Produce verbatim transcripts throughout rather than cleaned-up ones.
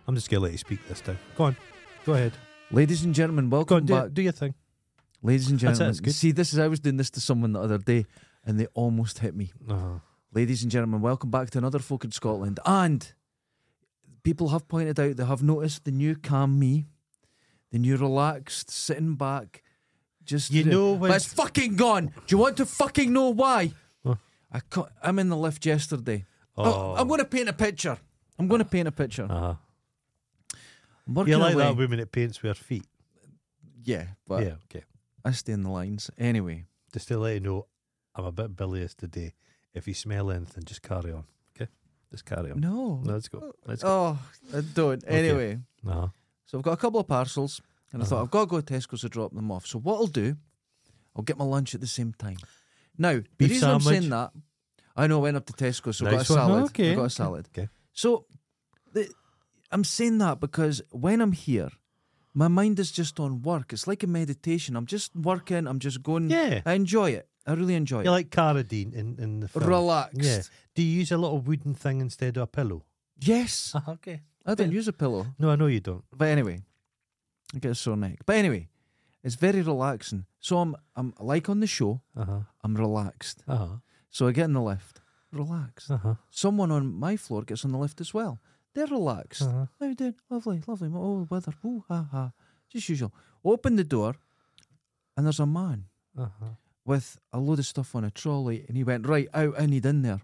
I'm just going to let you speak this time. Go on. Go ahead. Ladies and gentlemen, Go welcome on, do, back. do your thing. Ladies and That's it, gentlemen, it's good. see, this is I was doing this to someone the other day, and they almost hit me. Uh-huh. Ladies and gentlemen, welcome back to another Folk in Scotland. And people have pointed out, they have noticed the new calm me, the new relaxed, sitting back, just You know when... but it's fucking gone. Do you want to fucking know why? Huh? I ca- I'm in the lift yesterday. Oh. Oh, I'm going to paint a picture. I'm going to paint a picture. Uh-huh. I'm working You're like away. that woman that paints with her feet. Yeah, but yeah, okay. I stay in the lines. Anyway. Just to let you know, I'm a bit bilious today. If you smell anything, just carry on. Okay? Just carry on. No. No, let's go. Let's go. Oh, I don't. Okay. Anyway. Uh-huh. So I've got a couple of parcels, and I Uh-huh. thought I've got to go to Tesco's to drop them off. So what I'll do, I'll get my lunch at the same time. Now, the Beef reason I'm sandwich? saying that, I know I went up to Tesco, so I got a Nice one. salad. Okay. I got a salad. Okay. So the, I'm saying that because when I'm here, my mind is just on work. It's like a meditation. I'm just working. I'm just going. Yeah. I enjoy it. I really enjoy You're it. like Carradine in, in the film. Relaxed. Yeah. Do you use a little wooden thing instead of a pillow? Yes. Uh, okay. I don't Yeah. use a pillow. No, I know you don't. But anyway, I get a sore neck. But anyway, it's very relaxing. So I'm, I'm like on the show, Uh-huh. I'm relaxed. Uh-huh. So I get in the lift, relaxed. Uh-huh. Someone on my floor gets on the lift as well. They're relaxed. Uh-huh. How you doing? Lovely, lovely. Oh, weather. Ooh, ha, ha. Just usual. Open the door, and there's a man Uh-huh. with a load of stuff on a trolley, and he went, right, out, I need in there.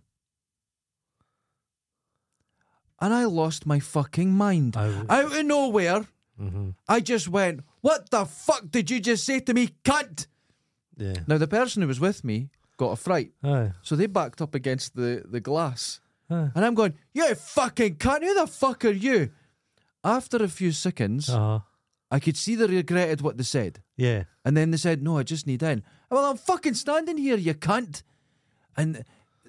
And I lost my fucking mind. I, Out of nowhere, mm-hmm. I just went, what the fuck did you just say to me, cunt? Yeah. Now, the person who was with me got a fright, Aye. so they backed up against the, the glass. Aye. And I'm going, you fucking cunt, who the fuck are you? After a few seconds, Uh-huh. I could see they regretted what they said. Yeah. And then they said, no, I just need in. Well, I'm fucking standing here, you cunt. And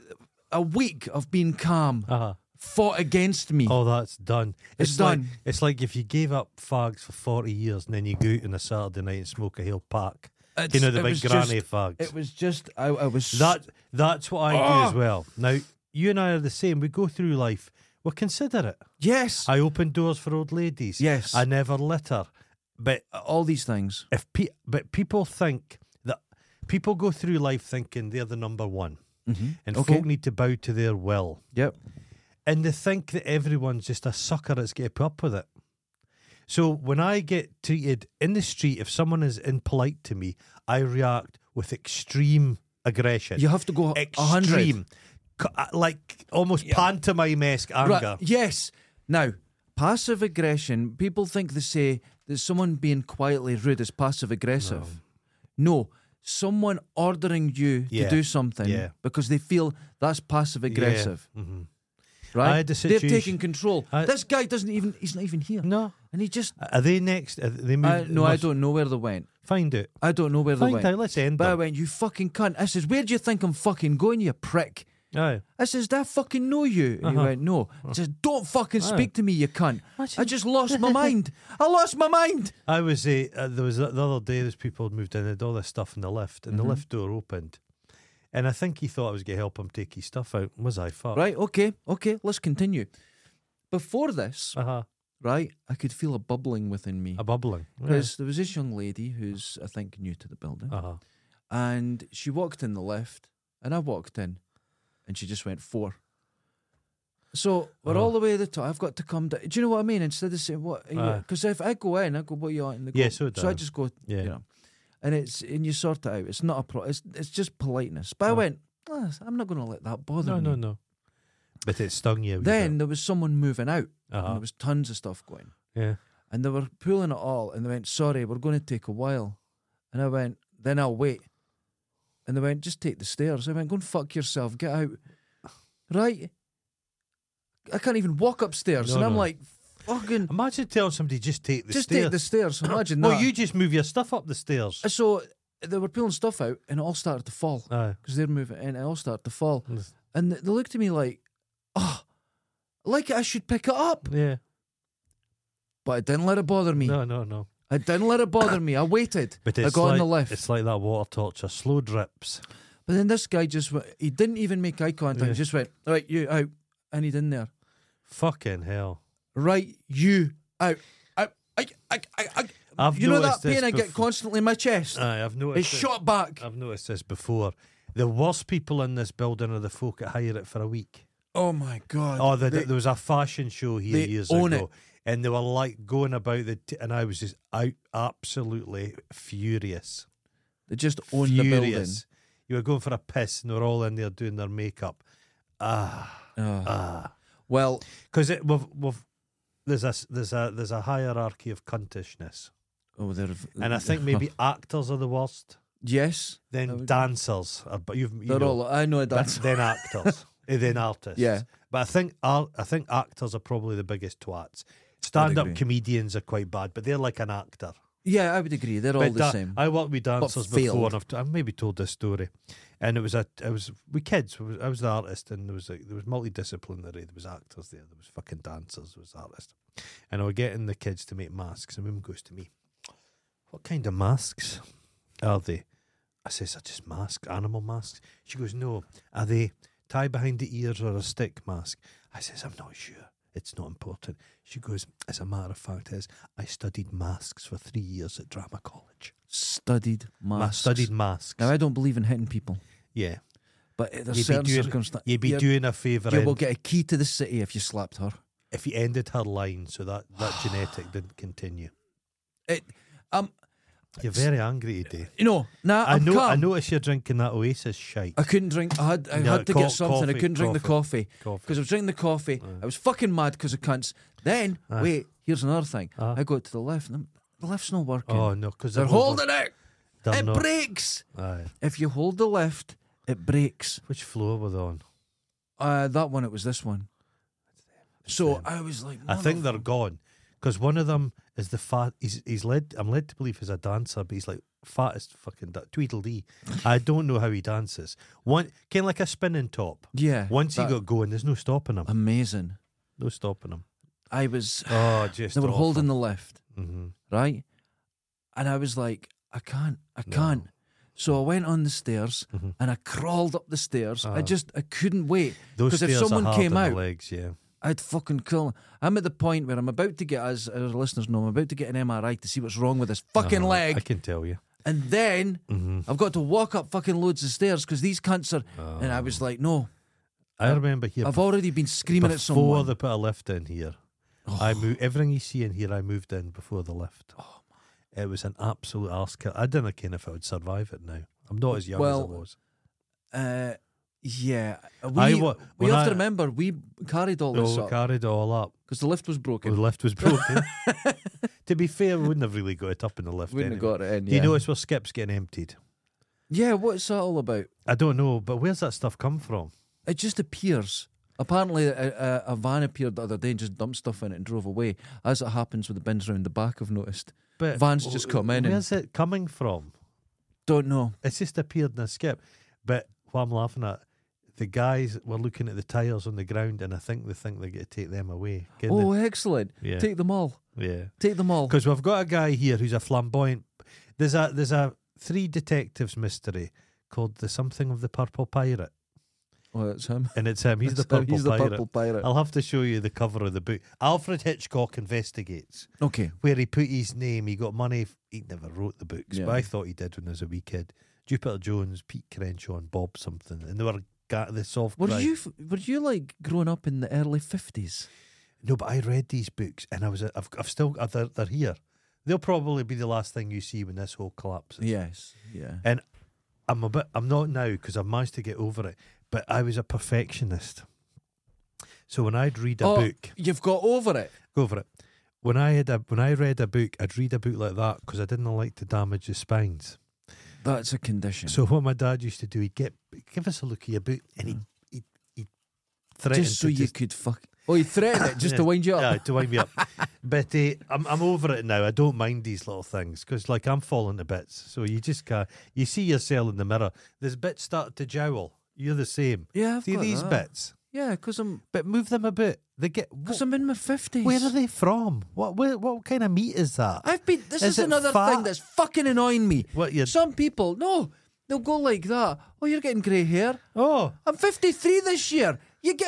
a week of being calm Uh-huh. fought against me. Oh, that's done. It's like, done. It's like if you gave up fags for forty years and then you go out on a Saturday night and smoke a Hill Park. It's- You know, the it big was granny just- fags. It was just, I, I was... That That's what I do Oh. as well. Now, you and I are the same. We go through life. We're considerate. Yes. I open doors for old ladies. Yes. I never litter. But All these things. if pe- but people think that people go through life thinking they're the number one, Mm-hmm. and Okay. folk need to bow to their will, Yep. and they think that everyone's just a sucker that's going to put up with it. So when I get treated in the street, if someone is impolite to me, I react with extreme aggression. You have to go a hundred. extreme, C- uh, like almost Yeah. pantomime-esque anger. Right, yes. Now, passive aggression, people think they say that someone being quietly rude is passive aggressive. No. Someone ordering you Yeah. to do something Yeah. because they feel that's passive aggressive. Yeah. Mhm. Right? I had a They've situation- taken control. I- this guy doesn't even, he's not even here. No, And he just, are they next? Are they I, moved? no, I must- don't know where they went. Find out. I don't know where they Find went. out. Let's end But I them. went, you fucking cunt. I says, where do you think I'm fucking going, you prick? Aye. I says, do I fucking know you? And Uh-huh. he went, no. He says, don't fucking Aye. speak to me, you cunt. What's I it- just lost my mind. I lost my mind. I was uh, uh, there was the other day. There's people had moved in, had all this stuff in the lift, and Mhm. the lift door opened, and I think he thought I was going to help him take his stuff out. Was I? Fuck. Right, okay, okay, let's continue. Before this, Uh huh. right, I could feel a bubbling within me. A bubbling. Because there was this young lady who's, I think, new to the building. Uh huh. And she walked in the lift, and I walked in, and she just went four. So we're Oh. all the way to the top. I've got to come down. Do you know what I mean? Instead of saying what, Aye. because if I go in, I go, "What are you on?" And they go, Yeah, so do so I I. just go, Yeah. you know, and it's and you sort it out. It's not a pro. It's it's just politeness. But I Oh. went, "Ah, I'm not going to let that bother No, me. no, no. But it stung you. a wee Then bit. there was someone moving out, and Uh-huh. there was tons of stuff going, Yeah. and they were pulling it all, and they went, "Sorry, we're going to take a while," and I went, "Then I'll wait," and they went, "Just take the stairs." I went, "Go and fuck yourself, get out." Right? I can't even walk upstairs, No, and I'm no. like, "Fucking, Imagine telling somebody just take the just stairs. take the stairs." Imagine Well, that. you just move your stuff up the stairs. So they were pulling stuff out, and it all started to fall Aye. because they're moving, and it all started to fall, Yes. and they looked at me like, "Oh, like I should pick it up," Yeah. but I didn't let it bother me. No, no, no. I didn't let it bother me. I waited. But I it's got like, in the lift. It's like that water torture, slow drips. But then this guy just went, he didn't even make eye contact. Yeah. He just went, "All right, you out," and he'd in there. Fucking hell. right you out. I, I, I, I, I. I've You know that noticed this pain I get bef- constantly in my chest? Aye, I've It's noticed. this- shot back. I've noticed this before. The worst people in this building are the folk that hire it for a week. Oh my God. Oh, the, They- there was a fashion show here they years own ago, and they were like going about the, t- and I was just out, absolutely furious. They just own the building. Furious. You were going for a piss, and they were all in there doing their makeup. Ah, Oh. ah. Well, Because it we've, we've there's a there's a there's a hierarchy of cuntishness, oh, they're and I think maybe actors are the worst. yes. I Then would- dancers are, but you've you They're know, all. I know but that. then actors, eh, then artists. Yeah. But I think ar- I think actors are probably the biggest twats. Stand-up agree. comedians are quite bad, but they're like an actor. Yeah, I would agree. They're all But the da- same. I worked with dancers before, failed. and I've, t- I've maybe told this story. And it was a, it was with kids. It was, I was the artist, and there was a, there was multidisciplinary. There was actors there. There was fucking dancers. There was artists. And I was getting the kids to make masks. And Mum goes to me, "What kind of masks are they?" I says, "Are just masks, animal masks." She goes, "No, are they tie behind the ears or a stick mask?" I says, "I'm not sure. It's not important." She goes, "As a matter of fact, is I studied masks for three years at drama college. Studied Ma- masks. studied masks. Now I don't believe in hitting people, Yeah, but there's You'd be certain doing- circumstances. you'd be doing a favour You in- will get a key to the city if you slapped her. if you ended her line, so that that genetic didn't continue." It. Um. You're very angry today. You know. Nah. I I'm know. calm. I notice you're drinking that Oasis shite. I couldn't drink. I had. I Yeah, had to co- get something. I coffee, couldn't drink the coffee Coffee. because I was drinking the coffee. I was fucking mad because of cunts. Then Aye. wait. Here's another thing. Ah. I go to the left. And the lift's not working. Oh no, because They're holding it. They're It not. breaks. Aye. If you hold the left, it breaks. Which floor were they on? Uh, that one. It was this one. So them. I was like, I think they're "Motherfucker." gone because one of them is the fat. He's he's led. I'm led to believe he's a dancer, but he's like fattest fucking da- Tweedledee. I don't know how he dances. One kind of like a spinning top. Yeah. Once he that- got going, there's no stopping him. amazing. No stopping him. I was. Oh, just They were holding the lift, Mm-hmm. right? And I was like, I can't, I can't. So I went on the stairs Mhm. and I crawled up the stairs. I Ah. just, I couldn't wait. Those 'Cause if stairs someone are hard came on out- the legs. Yeah. I'd fucking kill him. I'm at the point where I'm about to get, as our listeners know, I'm about to get an M R I to see what's wrong with this fucking Uh-huh. leg. I can tell you. And then Mm-hmm. I've got to walk up fucking loads of stairs because these cunts are. And I was like, no, I remember here. I've already been screaming at before someone. they put a lift in here. I moved everything you see in here. I moved in before the lift. Oh, It was an absolute arse kill. I didn't care if I would survive it now. I'm not as young Well, as I was. Uh, yeah. We, I wa- we when have to I- remember, we carried all this Oh, up carried it all up. because the lift was The broken. lift was broken. To be fair, we wouldn't have really got it up in the lift. Wouldn't anyway. have got it in. Do you yeah. notice where Skip's getting emptied? Yeah, what's that all about? I don't know, but where's that stuff come from? It just appears. Apparently, a, a, a van appeared the other day and just dumped stuff in it and drove away. As it happens with the bins around the back, I've noticed. But Vans just come in and- Where's it coming from? Don't know. It's just appeared in a skip. But what I'm laughing at, the guys were looking at the tyres on the ground, and I think they think they get to take them away. Getting Oh, excellent. the- yeah, Take them all. yeah. Take them all. Because we've got a guy here who's a flamboyant. There's a there's a three detectives mystery called the something of the Purple Pirate, Oh, that's him. and it's him. He's the That's him. Purple He's the Pirate. purple pirate. I'll have to show you the cover of the book. Alfred Hitchcock Investigates, Okay. where he put his name. He got money. f- He never wrote the books, Yeah. but I thought he did when I was a wee kid. Jupiter Jones, Pete Crenshaw, and Bob something, and they were ga- the soft. Were crime. you f- were you like growing up in the early fifties? No, but I read these books, and I was. I've, I've still. uh, They're, they're here. They'll probably be the last thing you see when this whole collapses. Yes. Yeah. And I'm a bit. I'm not now because I've managed to get over it. But I was a perfectionist. So when I'd read a oh, book, you've got over it. go for it. When I had a when I read a book, I'd read a book like that because I didn't like to damage the spines. That's a condition. So what my dad used to do, he'd get give us a look at your book, and he'd he'd, he'd threaten just so to you just, could fuck. Oh, you threatened it just to wind you yeah, up. to wind me up. But uh, I'm I'm over it now. I don't mind these little things because like I'm falling to bits. So you just can't. You see yourself in the mirror. There's bits start to jowl. You're the same. Yeah, I've See got these that. bits, Yeah, because I'm but move them a bit. They get. because wh- I'm in my fifties. where are they from? What where, what kind of meat is that? I've been. This Is is, it another fat? thing that's fucking annoying me. What you? Some people, no, they'll go like that. Oh, you're getting grey hair. Oh, I'm fifty-three this year. You get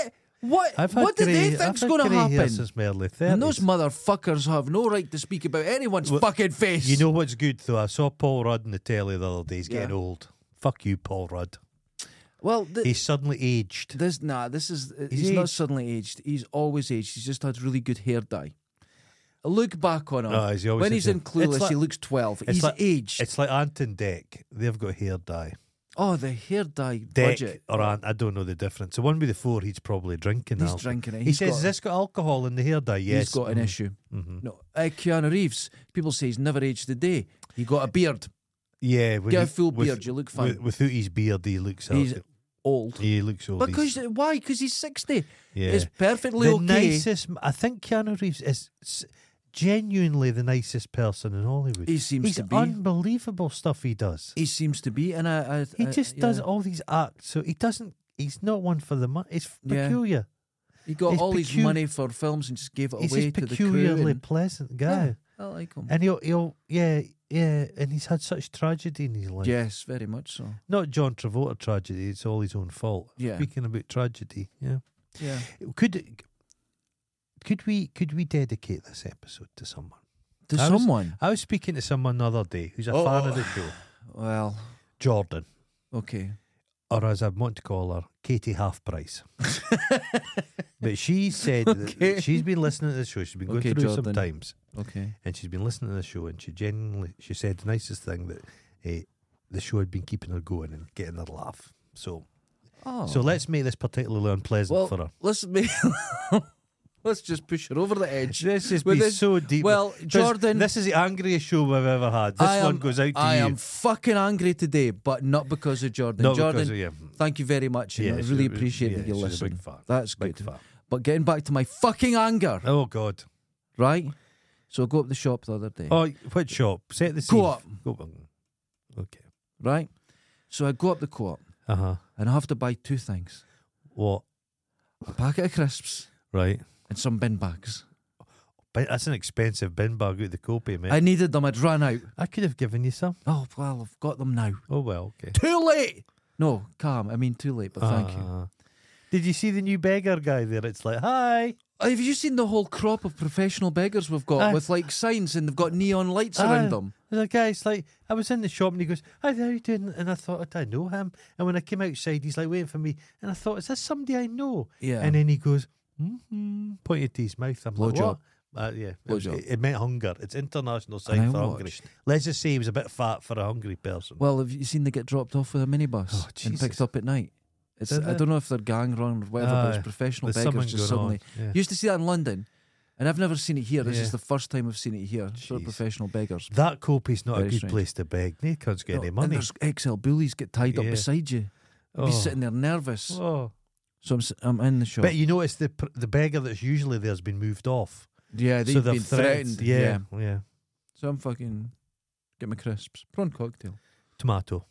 What? I've had What do grey, they I've think's had going to grey hair happen? since my early thirties. And those motherfuckers have no right to speak about anyone's Well, fucking face. You know what's good though? I saw Paul Rudd in the telly the other day. He's Yeah. getting old. Fuck you, Paul Rudd. well, th- He's suddenly aged. this nah, this is uh, He's he's, not aged. suddenly aged. He's always aged. He's just had really good hair dye. I look back on him Oh, is he always when had he's hair- in Clueless. It's like- he looks twelve. it's He's like- aged. It's like Ant and Deck. They've got hair dye. Oh, the hair dye Deck budget. or Ant, I don't know the difference. The one with the four, he's probably drinking. He's alcohol. drinking it. He He's says, got- "Has this got alcohol in the hair dye?" Yes. He's got an Mhm. issue. Mhm. No, uh, Keanu Reeves. People say he's never aged a day. He got a beard. Yeah, when Get a he- full with- beard, you look fine. with- without his beard, he looks. He's out. old. He looks old. Because He's- why? Because he's sixty. yeah. It's perfectly the okay. nicest. I think Keanu Reeves is s- genuinely the nicest person in Hollywood. He seems He's to be. unbelievable stuff he does. He seems to be, and I, I He I- just yeah. does all these acts. So he doesn't. He's not one for the money. It's Yeah. peculiar. He got he's all his pecu- money for films and just gave it He's away just to the crew. peculiarly and- pleasant guy, Yeah, I like him. and he'll he'll yeah yeah, and he's had such tragedy in his life. Yes, very much so. Not John Travolta tragedy. It's all his own fault. Yeah. Speaking about tragedy, yeah. Yeah. Could could we could we dedicate this episode to someone? To I was- someone. I was speaking to someone the other day who's a Oh. fan of the show, Well, Jordan, okay. or as I want to call her, Katie Half Price. But she said Okay. that she's been listening to the show. She's been going Okay, through Jordan. sometimes, Okay. and she's been listening to the show. And she genuinely, she said the nicest thing that eh, the show had been keeping her going and getting her laugh. So, Oh. so let's make this particularly unpleasant well, for her. let's be. Let's just push her over the edge. This has With been this- so deep. well, 'Cause Jordan- this is the angriest show we've ever had. This I one am- goes out to I you. am fucking angry today, but not because of Jordan. Not Jordan, because of you. thank you very much. And Yeah, I she's really a- appreciate yeah, that you she's a listen. big fan. That's Big good. fan. But getting back to my fucking anger, Oh God. right? So I go up the shop the other day. Oh, which shop? Set the scene. Co-op. Go- Okay. Right? So I go up the co-op Uh huh. and I have to buy two things. What? A packet of crisps Right. and some bin bags. But that's an expensive bin bag out the copy, mate. I I, needed them, I'd run out. could have given you some. Oh, well, I've got them now. Oh well. Okay. Too late! No, calm. I mean, too late, but thank you. Ah. Did you see the new beggar guy there? It's like, hi. Have you seen the whole crop of professional beggars we've got Aye. with like signs and they've got neon lights Aye. around them? There's a guy, it's like, I was in the shop and he goes, hi, how are you doing? And I thought, I know him. And when I came outside, he's like waiting for me. And I thought, is this somebody I know? Yeah. And then he goes, mm-hmm, pointed to his mouth. I'm like, Blowjob. what? Uh, yeah, it, was- Blowjob. it, it meant hunger. It's international And I sign for hungry. watched. Let's just say he was a bit fat for a hungry person. Well, have you seen they get dropped off with a minibus Oh, and Jesus. picked up at night? It's, Did I they? don't know if they're gang run or whatever, but Aye. it's professional There's beggars something just going suddenly. on. Yeah. You used to see that in London, and I've never seen it here. This Yeah. is the first time I've seen it here. Sort Jeez. of professional beggars. That Copey's not Very a good strange. place to beg. They can't get No, any and money. there's X L bullies get tied up Yeah. beside you. You'll Oh. be sitting there nervous. Oh. So I'm, s- I'm in the shop. But you notice the pr- the beggar that's usually there has been moved off. yeah, they've so they're been threatened. Yeah, yeah. So I'm fucking get my crisps. Prawn cocktail. Tomato.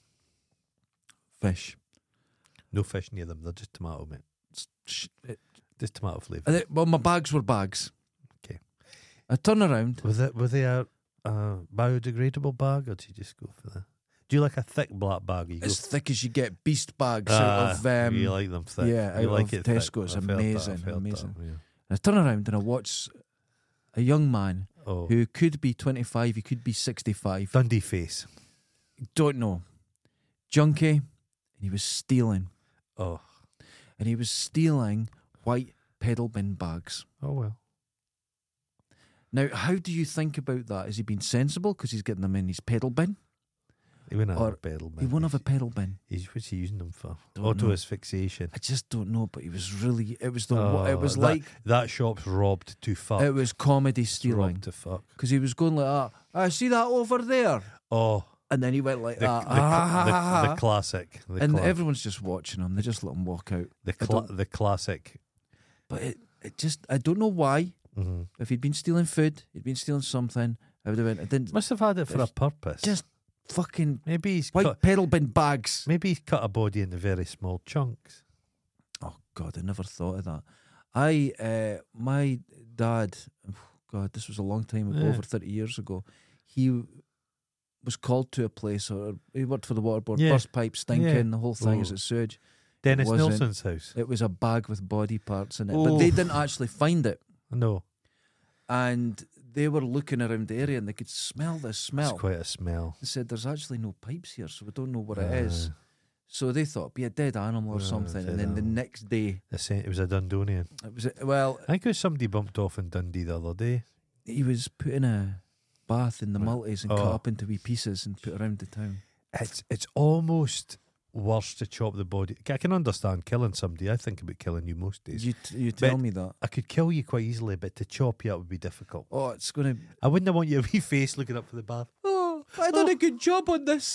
Fish. No fish near them. They're just tomato, mate. Sh- it- Just tomato flavour. and it- well, my bags were bags. Okay. I turn around. Was it? Were they a, a biodegradable bag, or did you just go for the? Do you like a thick black bag? Or you As go thick as you get, beast bags Ah, out of um, you like them thick. yeah, you out like of it thick. Tesco's. I've heard that, Amazing, I've heard amazing. that, yeah. I turn around and I watch a young man Oh, who could be twenty-five, he could be sixty-five. Dundee face. Don't know. Junkie, and he was stealing. Oh, And he was stealing white pedal bin bags. oh well. Now, how do you think about that? Has he been sensible because he's getting them in his pedal bin? He wouldn't have Or a pedal. He man. won't have a He's- pedal bin. He's what's he using them for? Don't Auto know. asphyxiation. I just don't know, but he was really. It was the. Oh, it was that, like that shop's robbed to fuck. it was comedy It's stealing robbed to fuck. because he was going like that. I see that over there, Oh, and then he went like the, that. the, Ah, the, the, the classic. The, and cla- everyone's just watching him. They just let him walk out. the, I cla- don't- the classic. But it, it just. I don't know why. Mm-hmm. If he'd been stealing food, he'd been stealing something. I would have went. I didn't. Must have had it for a If- purpose. Just fucking maybe he's white cut. pedal bin bags. Maybe he's cut a body into very small chunks. Oh God, I never thought of that. I, uh, my dad, God, this was a long time ago, Yeah. over thirty years ago. He was called to a place, or he worked for the water board, Yeah. burst pipe stinking, Yeah. the whole thing is Oh. at sewage. Dennis wasn't. Nelson's house. It was a bag with body parts in it, Oh. but they didn't actually find it. No, And they were looking around the area and they could smell this smell. it's quite a smell. They said, "There's actually no pipes here, so we don't know what it Uh, is." So they thought it'd be a dead animal or Uh, something. dead And then the animal. next day, The sa- It was a Dundonian. it was well, I think it was somebody bumped off in Dundee the other day. he was put in a bath in the Right. multis and Oh. cut up into wee pieces and put around the town. It's it's almost worse to chop the body. I can understand killing somebody. I think about killing you most days. You t- you tell But- me that. I could kill you quite easily, but to chop you up would be difficult. Oh, it's gonna. I wouldn't want your wee face looking up for the bath. Oh, I done a good job on this.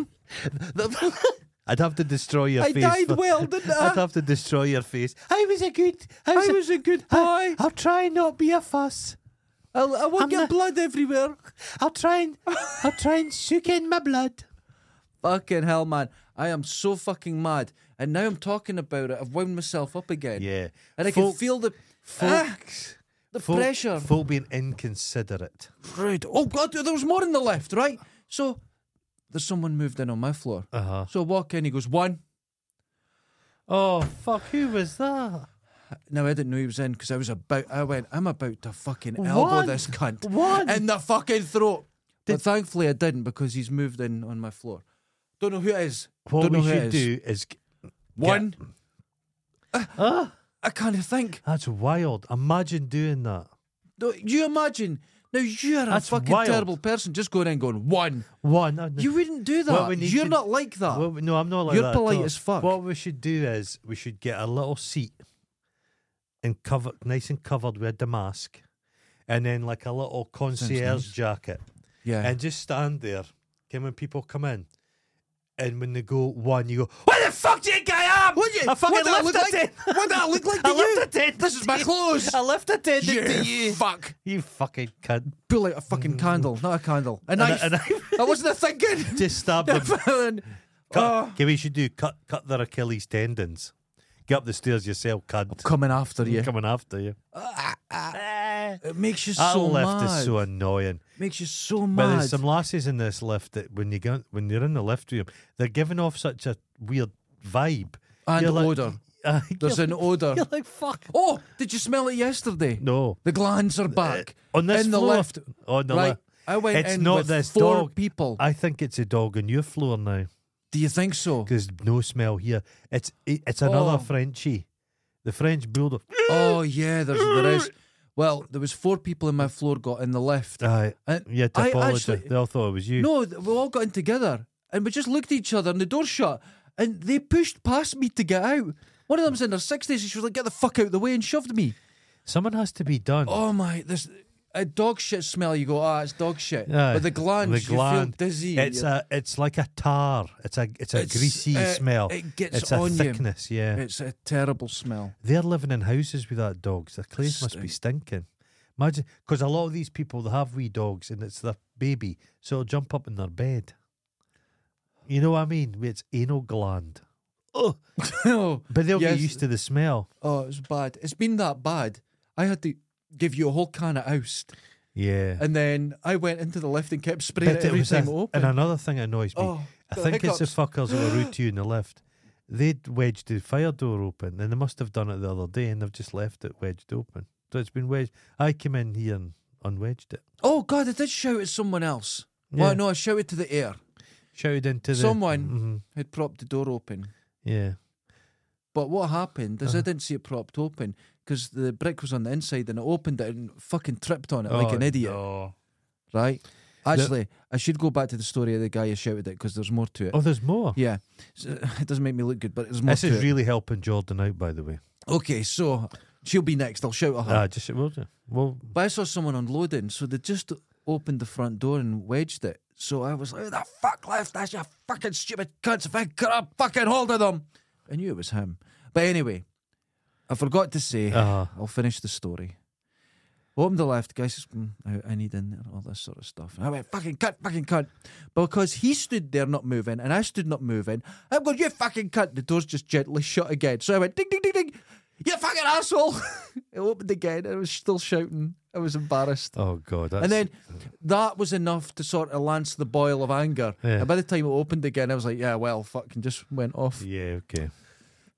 I'd have to destroy your I face. died for- well, didn't I'd I? have to destroy your face. I was a good. I was, I a- was a good I- boy. I'll try and not be a fuss. I'll, I won't I'm get not- blood everywhere. I'll try and I'll try and soak in my blood. Fucking hell, man. I am so fucking mad. And now I'm talking about it. I've wound myself up again. Yeah, And I Folk- can feel the ah, folks, the folk, pressure. folk being inconsiderate. Right. Oh, God, there was more on the left, right? So there's someone moved in on my floor. Uh huh. So I walk in, he goes, one. Oh fuck! Who was that? Now, I didn't know he was in because I was about, I went, I'm about to fucking elbow One. this cunt One. in the fucking throat. Did- But thankfully I didn't because he's moved in on my floor. Don't know who it is. What Don't know we who it should is. do is. One. Ah, I can't think. that's wild. Imagine doing that. No, you imagine. Now you're a That's fucking wild. terrible person just going in and going, one. One. no, no. You wouldn't do that. What we need You're to- not like that. Well, no, I'm not like You're that. at polite all. as fuck. What we should do is we should get a little seat and cover nice and covered with a damask, and then like a little concierge nice. jacket, yeah. and just stand there. Okay, when people come in, and when they go one, you go, "What the fuck do you think I am? What you- I fucking what do I lift look a like? ten. What do I look like to I you? lift a ten. This is my clothes. I lift a ten You to you. fuck. You fucking cunt." Pull out a fucking candle, not a candle. A knife. A knife. I wasn't thinking. Just stab them. And- Cut, oh, okay, we should do cut cut their Achilles tendons. Get up the stairs yourself, cunt. coming after you. Coming after you. It makes you That so lift mad. is so annoying. makes you so But mad. there's some lasses in this lift that when you go, when you're in the lift with them, they're giving off such a weird vibe. and You're like- odour. Uh, There's you're, an odour. you're like fuck. Oh, did you smell it yesterday? No, The glands are back. Uh, on this in the floor. lift. On the Right. lift. I went It's in not with this four dog. people. I think it's a dog on your floor now Do you think so? because no smell here. It's it, it's another Oh. Frenchie, the French bulldog. Oh yeah, there's there is. Well, there was four people in my floor got in the lift. Aye, And you had to I apologise. actually- They all thought it was you. No, th- we all got in together and we just looked at each other and the door shut and they pushed past me to get out. One of them's in her sixties and she was like, "Get the fuck out of the way," and shoved me. Someone has to be done. Oh my, this a dog shit smell. You go, ah, it's dog shit. Aye. But the glands, The gland. you feel dizzy. It's You're- a it's like a tar. It's a it's a It's, greasy uh, smell. It gets It's a on you. thickness. Yeah. It's a terrible smell. They're living in houses with that dogs. Their place must be stinking. Imagine, because a lot of these people they have wee dogs and it's their baby, so it'll jump up in their bed. You know what I mean? It's anal gland. Oh, oh, but they'll Yes. get used to the smell. oh, it's bad. It's been that bad. I had to give you a whole can of oust, Yeah. and then I went into the lift and kept spraying But it every was time a- it opened. and another thing that annoys me. oh, I the think it's the hiccups. fuckers that were rude to you in the lift. They'd wedged the fire door open, and they must have done it the other day, and they've just left it wedged open. So it's been wedged. I came in here and unwedged it. Oh God, I did shout at someone else. Yeah. Well, no, I shouted to the air. Shouted into the Someone Mhm. had propped the door open. Yeah. But what happened is Uh-huh. I didn't see it propped open because the brick was on the inside and I opened it and fucking tripped on it like Oh, an idiot. no. Right? Actually, I should go back to the story of the guy who shouted it because there's more to it. Oh, there's more. Yeah. So, it doesn't make me look good, but there's more This to is it. really helping Jordan out, by the way. Okay, so she'll be next. I'll shout at her. Ah, just will do. Well, But I saw someone unloading, so they just opened the front door and wedged it. So I was like, "Who the fuck left this, you fucking stupid cunts? If I got a fucking hold of them." I knew it was him. But anyway, I forgot to say, uh, I'll finish the story. Opened the left, guy says, mm, I, I need in there, all this sort of stuff. And I went, fucking cunt, fucking cunt. Because he stood there not moving, and I stood not moving, I'm going, you fucking cunt. The door's just gently shut again. So I went, ding, ding, ding, ding. You fucking asshole. It opened again, and I was still shouting. I was embarrassed. oh God. That's, And then that was enough to sort of lance the boil of anger. Yeah. And by the time it opened again, I was like, yeah, well, fucking just went off. yeah, okay.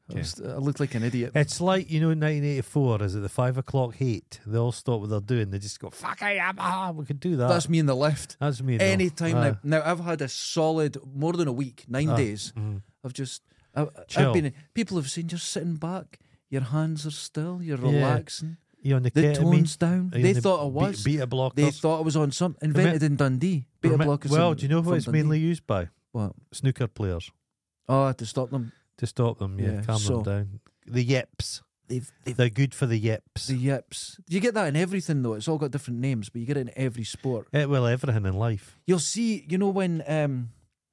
I, was, I looked like an idiot. It's like, you know, in nineteen eighty-four, is it the five o'clock hate? They all stop what they're doing. They just go, fuck, I am. Ah, we could do that. That's me in the lift. That's me. no. Anytime Ah. now. Now, I've had a solid, more than a week, nine Ah, days. mm. I've just, I, Chill. I've been, people have seen you're sitting back, your hands are still, you're Yeah. relaxing, You on the, the ketamine? tone's down. Are you They on the thought I be- was. Beta blockers. They thought I was on some, invented in Dundee. Beta Remi- blockers. well, in- do you know what from it's Dundee. mainly used by? What? Snooker players. Oh, to stop them. To stop them, yeah, Yeah, calm so- them down. The yips. They've, they've They're good for the yips. the yips. You get that in everything though. It's all got different names, but you get it in every sport. Eh, well, everything in life. You'll see, you know, when um,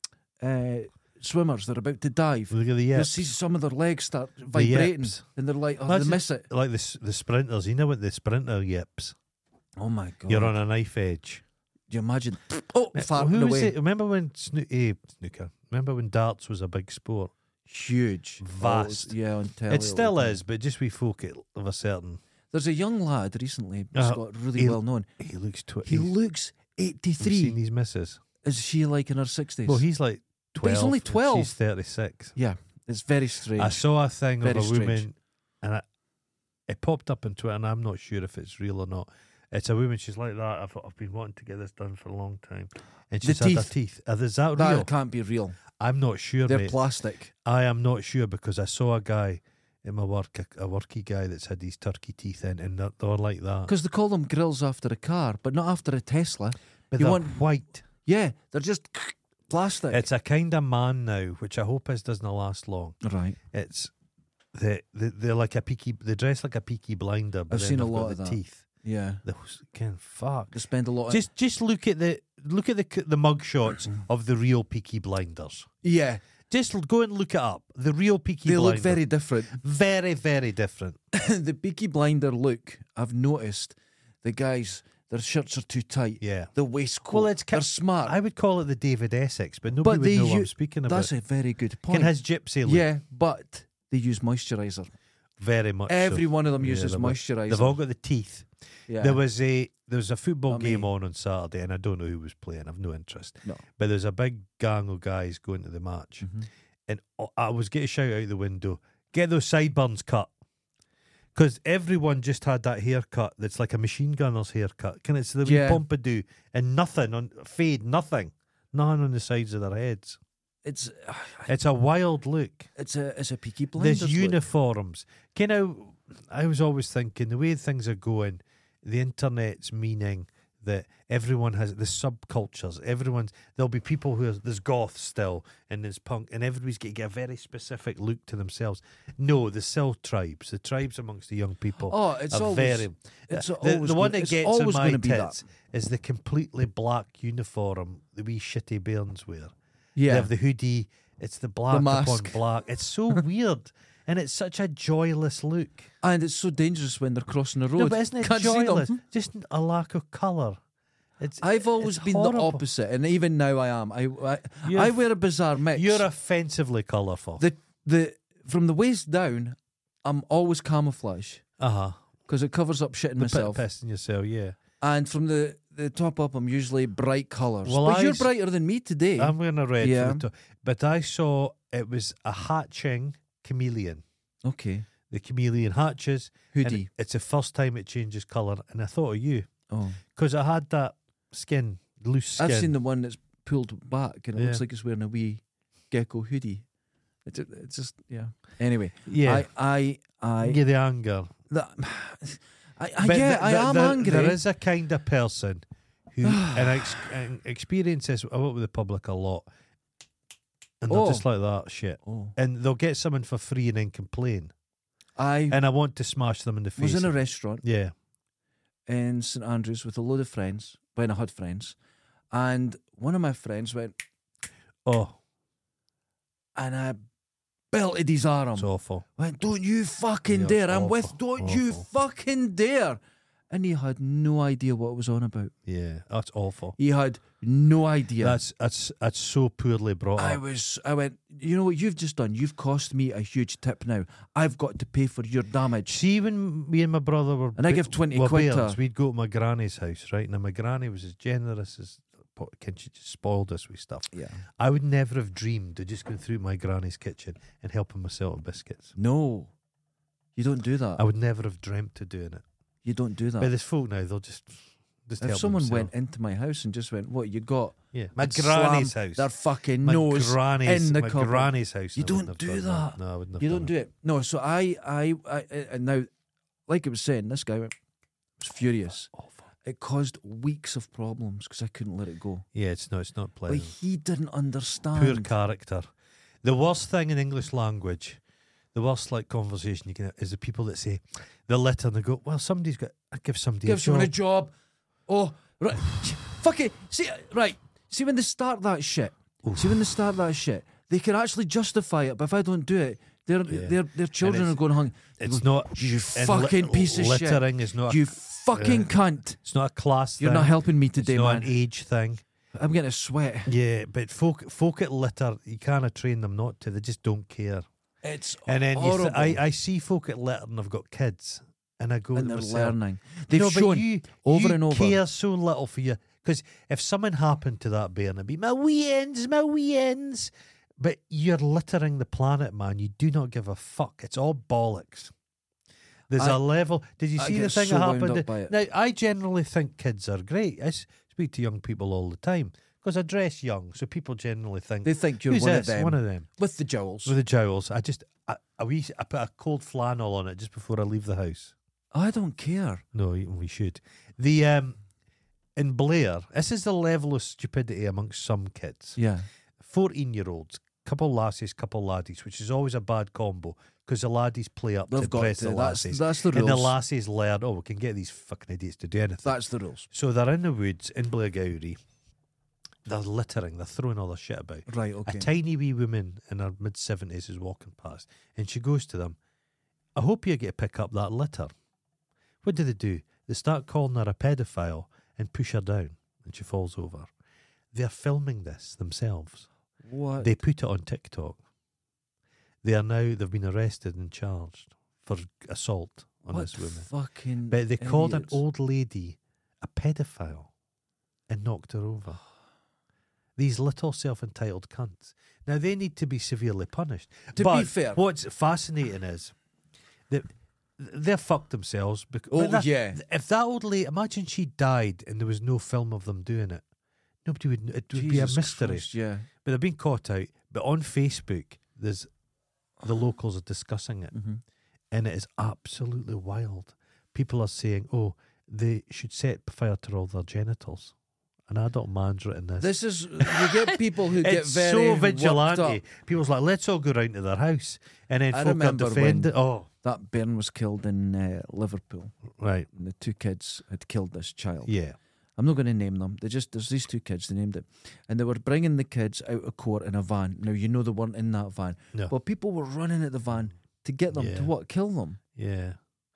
uh, swimmers, they're about to dive, Look at the you'll yips. see some of their legs start The vibrating, yips. and they're like, oh, That's they miss it. Like the s- the sprinters. You know what the sprinter yips? Oh my god! You're on a knife edge. Do you imagine? Oh, Eh, farting who was away. it? Remember when snoo- eh, snooker? Remember when darts was a big sport? Huge, Vast. Oh, yeah, on telly. It all still the time. is, but just we folk it of a certain. There's a young lad recently who's Uh, got really he- well known. He looks tw- He he's- looks Have you eighty-three. seen these misses? Is she like in her sixties? Well, he's like But twelve. he's only and twelve. She's thirty-six. Yeah, it's very strange. I saw a thing Very of a strange. woman, and I, it popped up on Twitter, and I'm not sure if it's real or not. It's a woman. She's like that. I've I've been wanting to get this done for a long time, and The she's had her teeth. teeth. Are, is that that real? can't be real. I'm not sure, They're mate. plastic. I am not sure because I saw a guy in my work, a, a worky guy that's had these turkey teeth in, and they're, they're like that. Because they call them grills after a car, but not after a Tesla. But you they're want- white. Yeah, they're just plastic. It's a kind of man now, which I hope is doesn't last long. right. It's they they they're like a peaky. They dress like a peaky blinder, but I've then seen a they've got lot the of that. teeth. Yeah. Those can fuck. They spend a lot of... Just just look at the look at the c- the mug shots of the real Peaky Blinders. Yeah. Just l- go and look it up. The real Peaky They Blinder. look very different. very very different. The Peaky Blinder look, I've noticed, the guys, their shirts are too tight. Yeah. The waistcoat, Well, it's ki- they're smart. I would call it the David Essex, but nobody But would they know what I'm u- speaking about. That's a very good Can point. his gypsy look Yeah, but they use moisturiser. very much. Every so. one of them Yeah, uses they've got- moisturiser. They've all got the teeth. yeah. There was a there was a football Not game me. on on Saturday, and I don't know who was playing. I've no interest. No. But there's a big gang of guys going to the match, Mhm. and I was getting a shout out the window, get those sideburns cut. Because everyone just had that haircut that's like a machine gunner's haircut. Can it's the wee Yeah. pompadour and nothing on fade, nothing. Nothing on the sides of their heads. It's It's a wild look. it's a it's a Peaky Blinders There's look. uniforms. Kind of, I was always thinking the way things are going, the internet's meaning that everyone has the subcultures. Everyone's there'll be people who are, there's goth still and there's punk, and everybody's going to get a very specific look to themselves. No, the still tribes, the tribes amongst the young people. Oh, it's are always very. it's the, always the one gonna- that it's gets on always my gonna be that. tits is the completely black uniform the wee shitty bairns wear. They Yeah. have the hoodie. It's the black upon mask. black. It's so weird, and it's such a joyless look. And it's so dangerous when they're crossing the road. No, but isn't it Can't see them. joyless? Just a lack of colour. It's. I've always it's been horrible. the opposite, and even now I am. I I, You're I f- wear a bizarre mix. You're offensively colourful. the the from the waist down, I'm always camouflage Uh huh. because it covers up shit in The pit myself. piss in yourself, yeah. And from the, the top up, I'm usually bright colours. Well, but I you're s- brighter than me today. I'm wearing a red Yeah. for the top. But I saw it was a hatching chameleon. okay, The chameleon hatches. and hoodie. It's the first time it changes colour. And I thought of you Oh, because I had that skin, loose skin. I've seen the one that's pulled back, and it looks Yeah. like it's wearing a wee gecko hoodie. It's ju- it's just yeah. Anyway, yeah. I I I yeah, the anger. that, I, I But yeah, th- I th- am there- angry. There is a kind of person who, and I ex- and experience this. I work with the public a lot, and they're Oh. just like that shit. oh, And they'll get something for free and then complain. I And I want to smash them in the face. was in a restaurant yeah, in St Andrews with a load of friends, when I had friends, and one of my friends went oh, and I belted his arm. it's awful. Went, don't you fucking Yeah, dare! it's I'm with, awful, don't you awful. fucking dare! And he had no idea what it was on about. Yeah, that's awful. He had no idea. That's that's that's so poorly brought I up. was, I went, you know what you've just done? You've cost me a huge tip now. I've got to pay for your damage. See, when me and my brother were And I ba- give twenty were quid to bairns, her. we'd go to my granny's house, right? Now my granny was as generous as spo- kitchen just spoiled us with stuff. Yeah. I would never have dreamed of just going through my granny's kitchen and helping myself with biscuits. No, you don't do that. I would never have dreamt of doing it. You don't do that. But there's folk now, they'll just, just If help someone themselves. went into my house and just went, "What you got?" Yeah, my and granny's slammed house. their fucking my nose granny's, in the my cupboard. granny's house. You I wouldn't don't have do done that. No, I wouldn't have You done don't do it. No, so I, I, I, and now, like I was saying, this guy went, was furious. Oh, fuck. It caused weeks of problems because I couldn't let it go. Yeah, it's not, it's not But pleasant. he didn't understand. Poor character. The worst thing in English language, the worst like conversation you can have is the people that say the letter and they go, well, somebody's got, I give somebody Give a someone a job. job. Oh, right. Fuck it. See, right. See, when they start that shit, Oof. see, when they start that shit, they can actually justify it, but if I don't do it, their Yeah. their their children it's- are going hung. It's not, You and fucking li- piece of shit. littering is not, You a, fucking uh, cunt. it's not a class You're thing. not helping me It's today, not man. an age thing. I'm getting a sweat. Yeah, but folk, folk at litter, you can't train them not to. They just don't care. It's And then you horrible. th- I, I see folk at litter and I've got kids, and I go and to they're myself, learning. They've no, shown but you, over you and over. care so little for you. Because if something happened to that bear, and it'd be my wee ends, my wee ends. But you're littering the planet, man. You do not give a fuck. It's all bollocks. There's I- a level. Did you I see get the thing so that wound happened? up by it. Now, I generally think kids are great. I s- speak to young people all the time because I dress young, so people generally think They think you're who's one this? of them One of them with the jowls. with the jowls. I just I, a wee, I put a cold flannel on it just before I leave the house. I don't care. No, we should. The um in Blair, this is the level of stupidity amongst some kids. Yeah. Fourteen-year-olds, couple lassies, couple laddies, which is always a bad combo because the laddies play up They've to got impress to. the That's, lassies, that's the and the rules. lassies learn. Oh, we can get these fucking idiots to do anything. That's the rules. So they're in the woods in Blairgowrie. They're littering. They're throwing all their shit about. Right, okay. A tiny wee woman in her mid seventies is walking past, and she goes to them. I hope you get to pick up that litter. What do they do? They start calling her a pedophile and push her down, and she falls over. They're filming this themselves. What? They put it on TikTok. They are now. They've been arrested and charged for assault on what this woman. fucking But they called an idiots. old lady a pedophile and knocked her over. These little self-entitled cunts. Now, they need to be severely punished. To but be fair- what's fascinating is that they're fucked themselves. Because, Oh, but that- yeah. If that old lady, imagine she died and there was no film of them doing it. Nobody would, it would be a Jesus mystery. Christ, yeah. But they've been caught out. But on Facebook, there's the locals are discussing it. Mm-hmm. And it is absolutely wild. People are saying, oh, they should set fire to all their genitals. An adult man's written this. This is you get people who get it's very so worked vigilante. up. People's like, let's all go round to their house. And then I folk are remember defending. when- Oh, That bairn was killed in uh, Liverpool, right. and the two kids had killed this child. Yeah. I'm not going to name them. They just there's these two kids. They named it, and they were bringing the kids out of court in a van. Now you know they weren't in that van, No. but people were running at the van to get them Yeah. to what kill them. Yeah.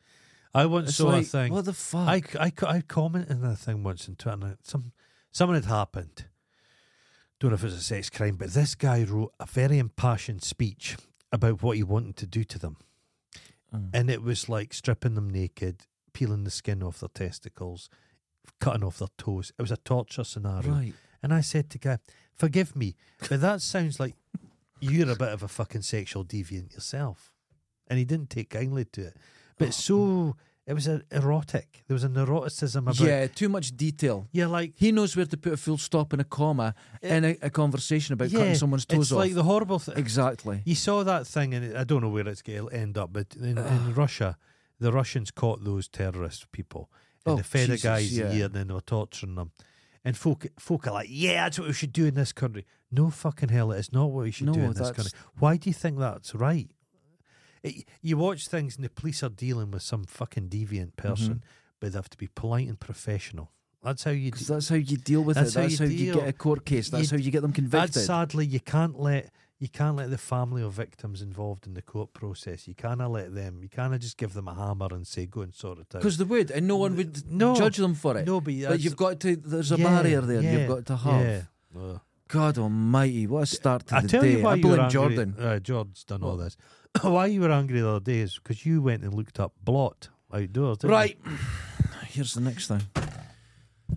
I once It's saw like, a thing. what the fuck? I, I, I commented on a thing once on Twitter. And some, something had happened. Don't know if it was a sex crime, but this guy wrote a very impassioned speech about what he wanted to do to them. Mm. And it was like stripping them naked, peeling the skin off their testicles, cutting off their toes. It was a torture scenario. Right. And I said to Guy, forgive me, but that sounds like you're a bit of a fucking sexual deviant yourself. And he didn't take kindly to it. But it's so, it was a, erotic. There was an eroticism about, Yeah, too much detail. you're like, He knows where to put a full stop and a comma in a, a conversation about yeah, cutting someone's toes it's off. like the horrible thing. Exactly. You saw that thing, and I don't know where it's going to end up, but in, in Russia, the Russians caught those terrorist people. And Oh, they fed Jesus, a guy's yeah. ear, and then they were torturing them. And folk, folk are like, yeah, that's what we should do in this country. No fucking hell, it is not what we should do No, in this that's- country. Why do you think that's right? It, you watch things, and the police are dealing with some fucking deviant person, but they have to be polite and professional. That's how you. Because De- that's how you deal with That's it. how That's you how you deal. get a court case. That's You- how you get them convicted. That's sadly you can't let you can't let the family of victims involved in the court process. You can't let them. You can't just give them a hammer and say go and sort it out. Because they would, and no one would No. judge them for it. No, but, but that's- you've got to. There's a Yeah, barrier there. yeah, You've got to have. Yeah. Ugh. God Almighty, what a start to I the tell day! you why I you were blame angry. Jordan. Uh, Jordan's done all What? this. Why you were angry the other day is because you went and looked up blot outdoors. Didn't Right. Here's the next thing. You?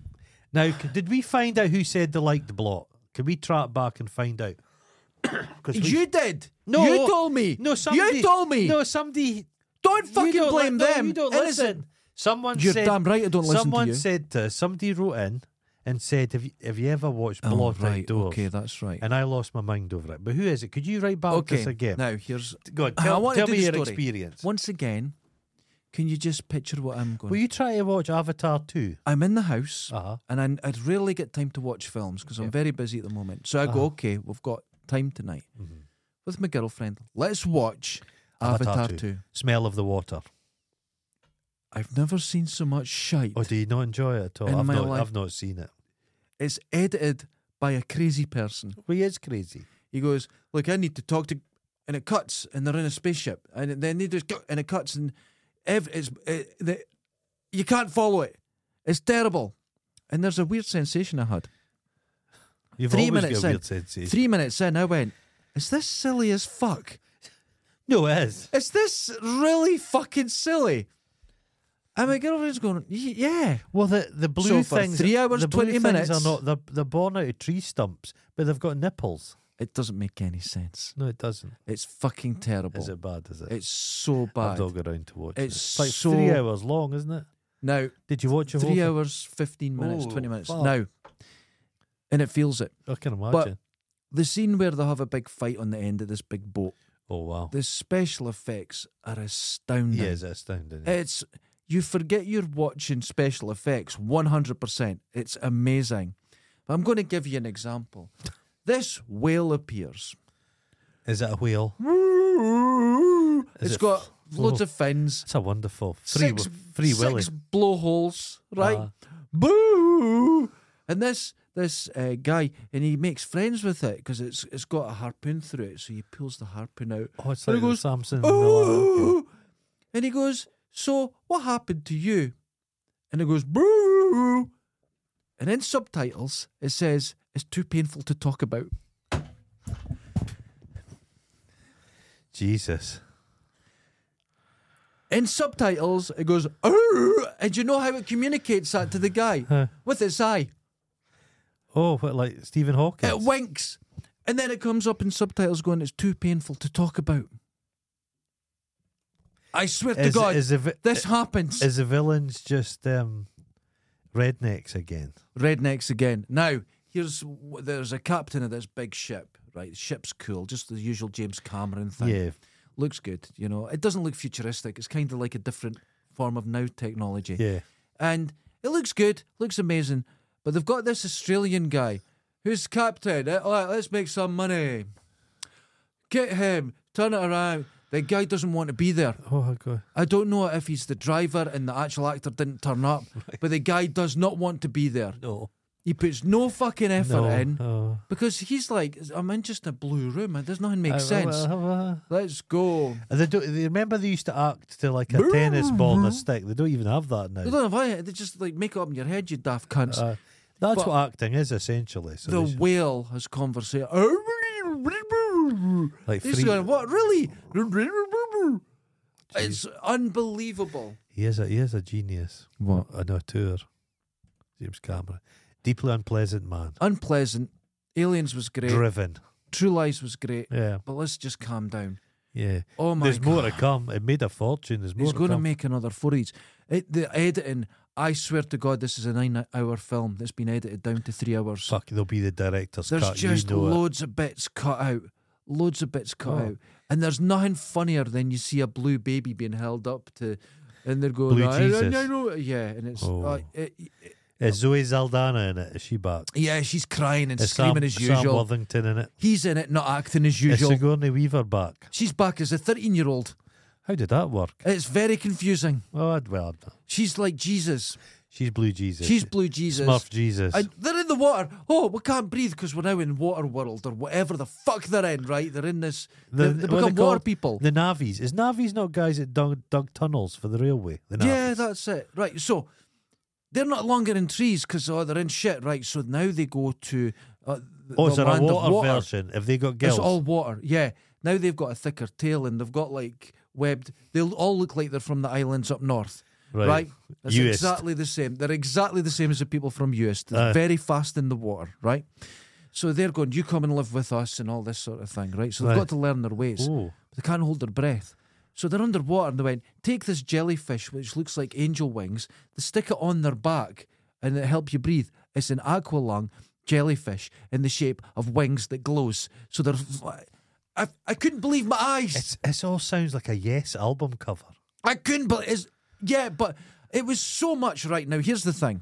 Now, c- did we find out who said they liked the blot? Can we track back and find out? 'Cause we- You did. No. You told me. No, somebody. You told me. No, somebody. Don't You fucking don't blame li- no, them. you don't Innocent. listen. Someone You're said. damn right I don't listen to Someone you. said to us, somebody wrote in and said, "Have you, have you ever watched Oh, Blot right. Outdoors?" Okay, that's right. And I lost my mind over it. But who is it? Could you write back Okay. this again? Now, here's... Go on, I tell, want to tell do me the your story. experience. Once again, can you just picture what I'm going... Were you trying to watch Avatar two? I'm in the house, Uh huh. and I, I rarely get time to watch films because I'm Yeah. very busy at the moment. So I go, Uh-huh. okay, we've got time tonight Mhm. with my girlfriend. Let's watch Avatar Avatar, two. two. Smell of the water. I've never seen so much shite. Oh, do you not enjoy it at all? In I've my not. life. I've not seen it. It's edited by a crazy person. Well, he is crazy. He goes, look, I need to talk to... And it cuts, and they're in a spaceship. And then they just... go- And it cuts, and ev- it's, it, the, you can't follow it. It's terrible. And there's a weird sensation I had. You've Three always minutes got a in. weird sensation. Three minutes in, I went, is this silly as fuck? No, it is. Is this really fucking silly? And my girlfriend's going, "Y- yeah. Well, the the blue So for things. three hours, the blue twenty things minutes- are not. They're, they're born out of tree stumps, but they've got nipples. It doesn't make any sense. No, it doesn't. It's fucking terrible. Is it bad? Is it? It's so I've bad. not got around to watch it. It's It's like so- three hours long, isn't it? Now, Did you watch it? three hours, fifteen minutes, Oh, twenty minutes. fuck. Now, and it feels it. I can imagine. The scene where they have a big fight on the end of this big boat, oh wow. the special effects are astounding. Yeah, it's astounding. It's you forget you're watching special effects one hundred percent. It's amazing. But I'm going to give you an example. This whale appears. Is it a whale? Is It's it got f- loads oh, of fins, It's a wonderful free six, wi- free willy. six blowholes, right? Uh, Boo! And this this uh, guy, and he makes friends with it because it's it's got a harpoon through it. So he pulls the harpoon out. oh, it's And like it the goes, Samson. Miller. Oh! And he goes, so what happened to you? And it goes, boo! And in subtitles, it says, it's too painful to talk about. Jesus. In subtitles, it goes, oh! And you know how it communicates that to the guy? Huh. With its eye. Oh, what, like Stephen Hawking? It winks. And then it comes up in subtitles going, it's too painful to talk about. I swear to is, God, is, the, vi- this happens. is the villains just um, rednecks again? Rednecks again. Now, here's there's a captain of this big ship, right? The ship's cool, just the usual James Cameron thing. Yeah. Looks good, you know. It doesn't look futuristic. It's kind of like a different form of now technology. Yeah. And it looks good, looks amazing. But they've got this Australian guy who's captain. Eh, all right, let's make some money. Get him, turn it around. The guy doesn't want to be there. Oh, my God. I don't know if he's the driver and the actual actor didn't turn up, but the guy does not want to be there. No. He puts no fucking effort No. in Oh. because he's like, I'm in just a blue room. It does nothing make Uh, sense. uh, uh, Let's go. uh, they don't, they remember they used to act to like a tennis ball and a stick. They don't even have that now. They don't have it. They just like make it up in your head, you daft cunts. Uh, that's But- what acting is essentially. So the they should- whale has conversation. like He's free, going, what, really? It's unbelievable. he is a he is a genius. What? An auteur, James Cameron, deeply unpleasant man, Unpleasant. Aliens was great. driven. True Lies was great. Yeah, But let's just calm down. yeah. Oh my There's God. more to come. It made a fortune. There's more He's to going to come. make another four of these. It, the editing, I swear to God, this is a nine-hour film that's been edited down to three hours. Fuck, there'll be the director's There's cut. just you know it. loads of bits cut out. Loads of bits cut Oh. out. And there's nothing funnier than you see a blue baby being held up to, and they're going, Blue "I- I- Jesus." I know." Yeah, and it's, Oh. uh, it, it- Is Zoe Saldana in it? Is she back? yeah, she's crying and Is screaming Sam, as Sam usual. Worthington in it? He's in it, not acting as Is usual. Sigourney Weaver back? She's back as a thirteen-year-old. How did that work? It's very confusing. Oh, I'd- well, She's like Jesus. she's Blue Jesus. She's Blue Jesus. Smurf Jesus. And they're in the water. Oh, we can't breathe because we're now in water world or whatever the fuck they're in, right? They're in this. The- they, they what are become they water called? people. The Navies. Is Navies not guys that dug, dug tunnels for the railway? The Yeah, Navies. that's it. Right. So they're not longer in trees because oh, they're in shit, right? So now they go to uh, the, Oh, the is there a land of water, water. version? Have they got gills? It's all water. Yeah. Now they've got a thicker tail and they've got like webbed. They'll all look like they're from the islands up north. Right. right? That's U S. exactly the same. They're exactly the same as the people from U S. They're Aye. very fast in the water, right? So they're going, you come and live with us and all this sort of thing, right? So they've Right. got to learn their ways. Oh. They can't hold their breath. So they're underwater and they went, take this jellyfish, which looks like angel wings, they stick it on their back and it help you breathe. It's an aqua lung jellyfish in the shape of wings that glows. So they're... I, I couldn't believe my eyes. It's, it all sounds like a Yes album cover. I couldn't believe it's, yeah, but it was so much right now. Here's the thing.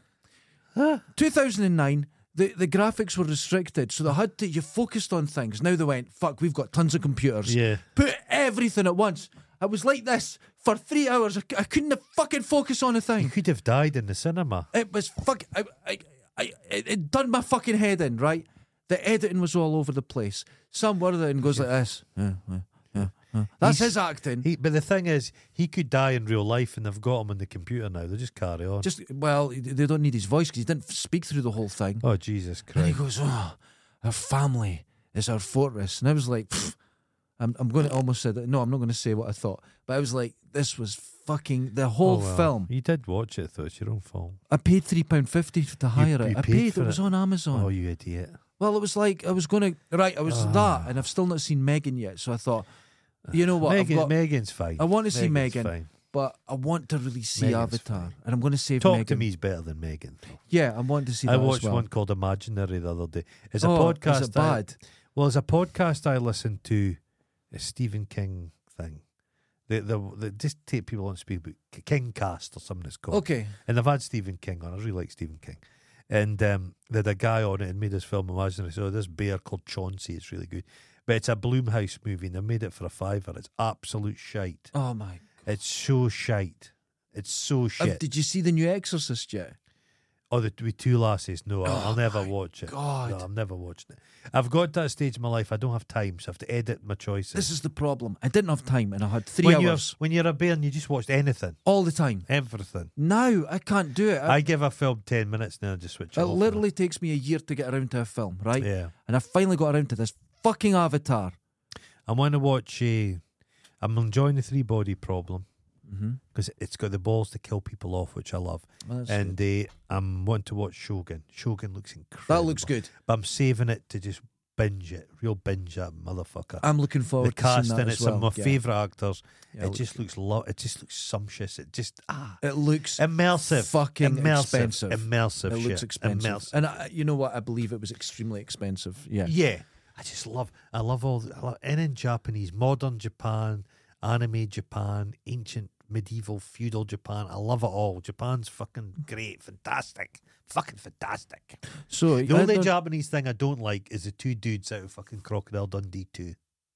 two thousand nine, the, the graphics were restricted, so they had to, you focused on things. Now they went, fuck, we've got tons of computers. Yeah. Put everything at once. I was like this for three hours. I, I couldn't have fucking focus on a You thing. could have died in the cinema. It was fuck. I, I, I, it, it done my fucking head in, right? The editing was all over the place. Some word and goes like this. Yeah, yeah, yeah, yeah. That's He's- his acting. He, but the thing is, he could die in real life, and they've got him on the computer now. They just carry on. Just well, they don't need his voice because he didn't speak through the whole thing. oh Jesus And he Christ! goes, "Oh, our family is our fortress." And I was like, "Pfft." I'm, I'm going to almost say that. No, I'm not going to say what I thought. But I was like, this was fucking the whole Oh, well. film. You did watch it, though. It's your own fault. I paid three pound fifty to hire it. you I paid paid. for It was it? on Amazon. Oh, you idiot! Well, it was like I was going to right. I was Ah. that, and I've still not seen Megan yet. So I thought, you know what? I've Megan, got- Megan's fine. I want to see Megan's Megan, fine. but I want to really see Megan's Avatar, fine. and I'm going to save Talk Megan. to me's better than Megan. Yeah, I want to see. I that watched as well. one called Imaginary the other day. It's a Oh, podcast. Is it I- bad? well, it's a podcast I listened to. A Stephen King thing. They, they, they just take people on speak about King Cast or something it's called. Okay. And they've had Stephen King on. I really like Stephen King. And um, they had a guy on it and made this film Imaginary. So this bear called Chauncey. It's really good. But it's a Blumhouse movie and they made it for a fiver. It's absolute shite. Oh my. It's so shite. It's so Uh, shit. did you see the new Exorcist yet? Oh, the with two lasses. No, I'll, I'll Oh never my watch it. God. No, I'm never watching it. I've got to that stage in my life. I don't have time, so I have to edit my choices. This is the problem. I didn't have time, and I had three when hours You're, when you're a bear and you just watched anything, all the time. everything. Now I can't do it. I, I give a film ten minutes and then I just switch it it off. literally takes me a year to get around to a film, right? Yeah. And I finally got around to this fucking Avatar. I want to watch. Uh, I'm enjoying the Three Body Problem Mm-hmm. because it's got the balls to kill people off, which I love. Well, that's and good. uh, I'm wanting to watch Shogun. Shogun looks That incredible. looks good. But I'm saving it to just binge it, real binge that motherfucker. I'm looking the forward to cast seeing that in as it's some well. of my Yeah. favourite actors. Yeah, it just looks lo- It just looks sumptuous. It just ah It looks immersive, fucking immersive, expensive. immersive. It looks shit. expensive. Immersive. And I, you know what? I believe it was extremely expensive. Yeah. Yeah, I just love. I love all. The, I love, and in Japanese, modern Japan, anime Japan, ancient medieval feudal Japan. I love it all. Japan's fucking great, fantastic, fucking fantastic. So The I only don't- Japanese thing I don't like is the two dudes out of fucking Crocodile Dundee two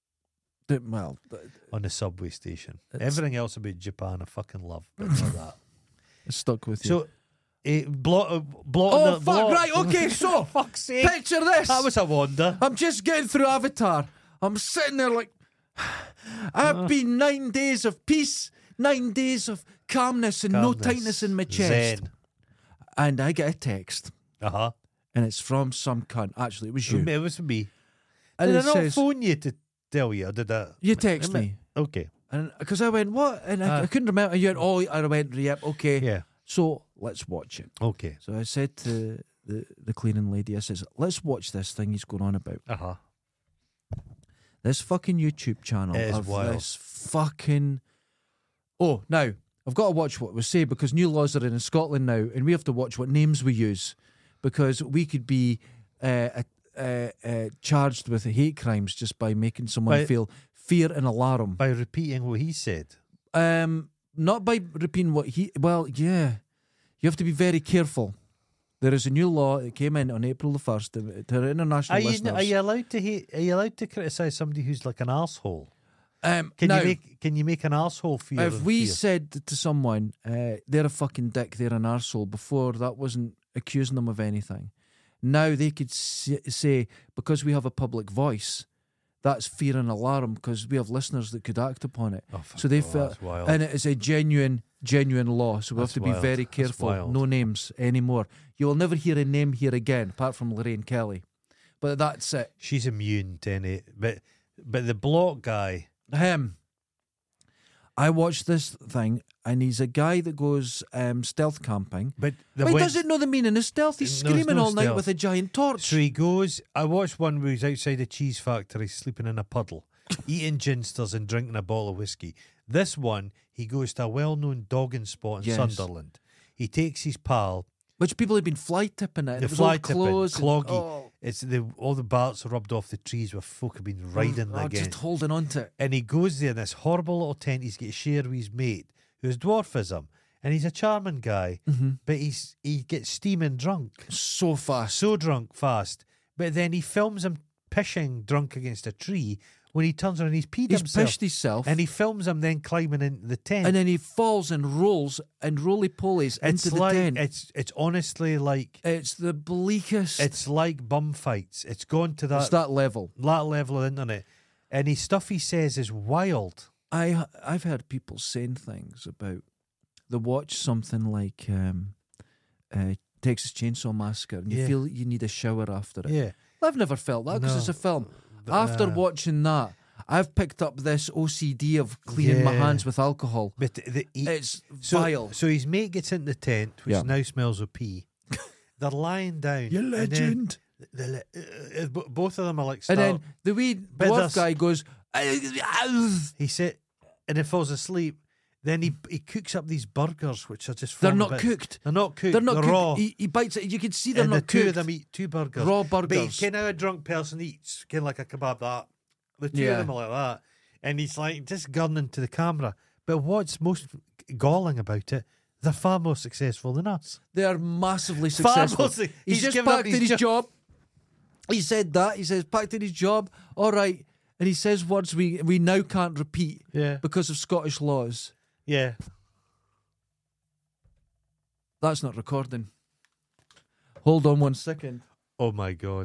the- well, th- on the subway station. It's- Everything else about Japan I fucking love, but not that. it's stuck with you. So, uh, block, uh, block. Oh, the, fuck, block- right, okay, so- fuck's sake, picture this. that was a wonder. I'm just getting through Avatar. I'm sitting there like, I've Uh. been nine days of peace, nine days of calmness and no Calmness, tightness in my chest. Zen. And I get a text, Uh huh. and it's from some cunt. Actually, it was you. It was me. And Did I it not says, phone you to tell you? Or did I? you text Am I- me. Okay. And because I went, what? And I, Uh. I couldn't remember. You went, oh, I went, yep, okay. Yeah. So let's watch it. Okay. So I said to the, the cleaning lady, I says, let's watch this thing he's going on about. Uh huh. This fucking YouTube channel It is of wild. this fucking. Oh, now I've got to watch what we say because new laws are in Scotland now, and we have to watch what names we use because we could be uh, uh, uh, charged with hate crimes just by making someone By- feel fear and alarm. By repeating what he said. Um, not by repeating what he. Well, yeah, you have to be very careful. There is a new law that came in on April the first to, to our international Are you, listeners. are you allowed to hate? Are you allowed to criticise somebody who's like an arsehole? um, Can now, you make? Can you make an arsehole fear? if and we fear? said to someone, uh, they're a fucking dick, they're an arsehole, before that wasn't accusing them of anything. Now they could s- say, because we have a public voice, that's fear and alarm because we have listeners that could act upon it. Oh, fuck, So they oh, felt, that's wild. and it is a genuine, genuine law. So we That's have to be wild. very That's careful. wild. No names anymore. You will never hear a name here again, apart from Lorraine Kelly. But that's it. She's immune to any. But but the block guy. Him. I watched this thing and he's a guy that goes um, stealth camping. But the But he went- doesn't know the meaning of stealth. He's No, it's screaming no all night stealth. with a giant torch. So he goes. I watched one where he's outside a cheese factory, sleeping in a puddle, eating ginsters and drinking a bottle of whiskey. This one, he goes to a well-known dogging spot in Yes. Sunderland. He takes his pal. Which people have been fly tipping it. The It was fly all tipping, clothes and- cloggy. oh, It's the all the barks are rubbed off the trees where folk have been riding oh, again. just holding on to it. And he goes there in this horrible little tent. He's got to share with his mate, who's dwarfism, and he's a charming guy, Mm-hmm. but he's he gets steaming drunk, So fast. so drunk fast. But then he films him pissing drunk against a tree. When he turns around, he's peed He's himself, pissed himself. and he films him then climbing into the tent. and then he falls and rolls and roly-polies it's into the like tent. it's it's honestly like It's the bleakest. it's like bum fights. It's gone to that It's that level. that level of internet, and his stuff he says is wild. I I've heard people saying things about they watch something like um, uh, Texas Chainsaw Massacre, and you Yeah. feel you need a shower after it. Yeah. I've never felt that because No. it's a film. But, After uh, watching that, I've picked up this O C D of cleaning my Yeah. hands with alcohol. But the, he, It's so, vile. So his mate gets into the tent, which Yeah. now smells of pee. They're lying down. You and then legend. the le- uh, uh, bo- both of them are like And start, then the wee But dwarf there's- guy goes, he sit and then falls asleep. Then he he cooks up these burgers, which are just they're falling not a bit- cooked. They're not cooked. They're not they're cooked. raw. He, he bites it. You can see they're and not the two cooked. of them eat two burgers. Raw But burgers. you know how a drunk person eats, kind of like a kebab. That the two Yeah. of them are like that, and he's like just gurning to the camera. But what's most galling about it? They're far more successful than us. They are massively Far successful. more su- He's, he's just given up back to his his jo- job. He said that. He says, back to his job. All right. And he says words we, we now can't repeat Yeah, because of Scottish laws. yeah. That's not recording. Hold on one second. Oh my god.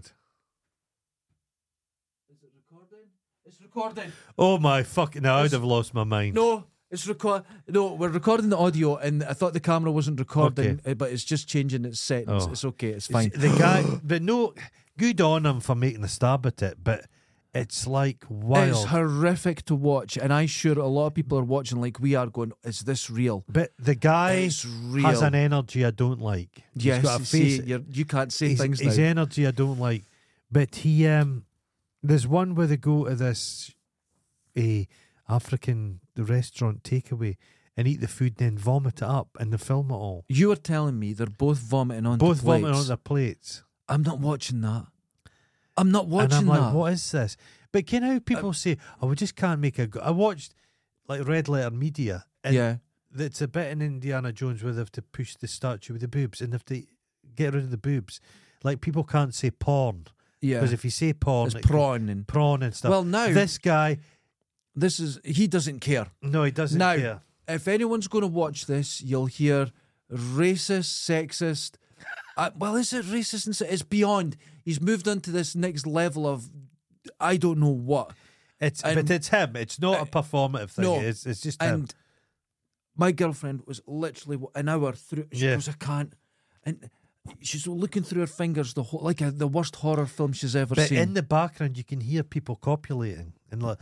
Is it recording? It's recording. Oh my fucking! Now I'd It's- have lost my mind. No, it's record. No, we're recording the audio, and I thought the camera wasn't recording, uh, but it's just changing its settings. Oh. It's okay. It's It's- fine. The guy, but no, good on him for making a stab at it. But it's like wild. It's horrific to watch, and I'm sure a lot of people are watching like we are going, is this real? but the guy It's real. has an energy I don't like. Yes, He's got a you see, face. you're, you can't say his, things his now. energy I don't like. But he, um, there's one where they go to this, a African the restaurant takeaway and eat the food, then vomit it up, and they film it all. You were telling me they're both vomiting onto Both plates. vomiting on their plates. I'm not watching that. I'm not watching and I'm like, that. what is this? But you know how people say, oh, we just can't make a go. I watched like Red Letter Media, and Yeah. it's a bit in Indiana Jones where they have to push the statue with the boobs and they have to get rid of the boobs. Like people can't say porn Yeah. because if you say porn, It's it can- prawn and prawn and stuff. well now this guy, this is he doesn't care. no, he doesn't Now- care. If anyone's going to watch this, you'll hear racist, sexist. Uh, well, is it racist? And se- it's beyond. He's moved on to this next level of I don't know what. It's and- but it's him. It's not uh, a performative thing. no, It's it's just him. And my girlfriend was literally an hour through. She Yeah. goes, I can't. And she's looking through her fingers, the whole, like a, the worst horror film she's ever But seen. in the background, you can hear people copulating and like,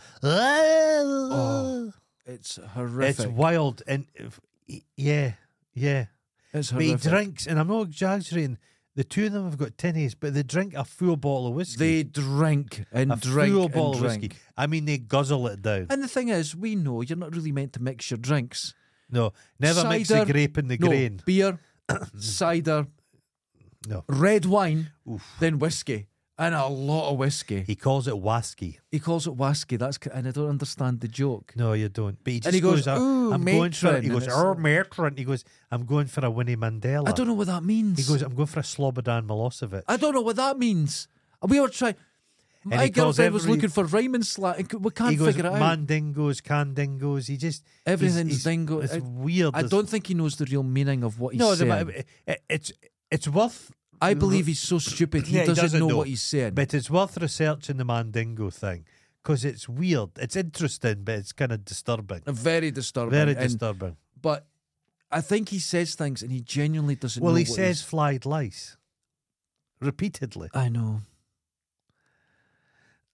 Oh, it's horrific. it's wild and if- yeah, yeah. It's But he horrific. drinks, and I'm not exaggerating. The two of them have got tinnies, but they drink a full bottle of whiskey. They drink and a drink full and bottle of drink. whiskey. I mean, they guzzle it down. And the thing is, we know you're not really meant to mix your drinks. No, never mix the Cider- grape in the No, grain. beer, cider, No. red wine, Oof. then whiskey, and a lot of whiskey. He calls it wasky. He calls it whiskey. That's c- and I don't understand the joke. No, you don't. But he just And he goes, "I'm- "Ooh, I'm going for it." matron," He goes, and it's- "Oh, matron." He goes, "I'm going for a Winnie Mandela." I don't know what that means. He goes, "I'm going for a Slobodan Milosevic." I don't know what that means. We were trying. And My he calls girlfriend was every- looking for rhyming slang. We can't He goes, figure it out. mandingos, candingos. He just he's- Everything's he's- dingo. It's I- weird. I It's- don't think he knows the real meaning of what he's No, saying. the, it, it's it's worth. I believe he's so stupid he Yeah, he doesn't, doesn't know, know. what he's saying. But it's worth researching the Mandingo thing because it's weird. It's interesting, but it's kind of disturbing. Very disturbing. Very and- disturbing. But I think he says things and he genuinely doesn't Well, know he what says he's- flied lice repeatedly. I know.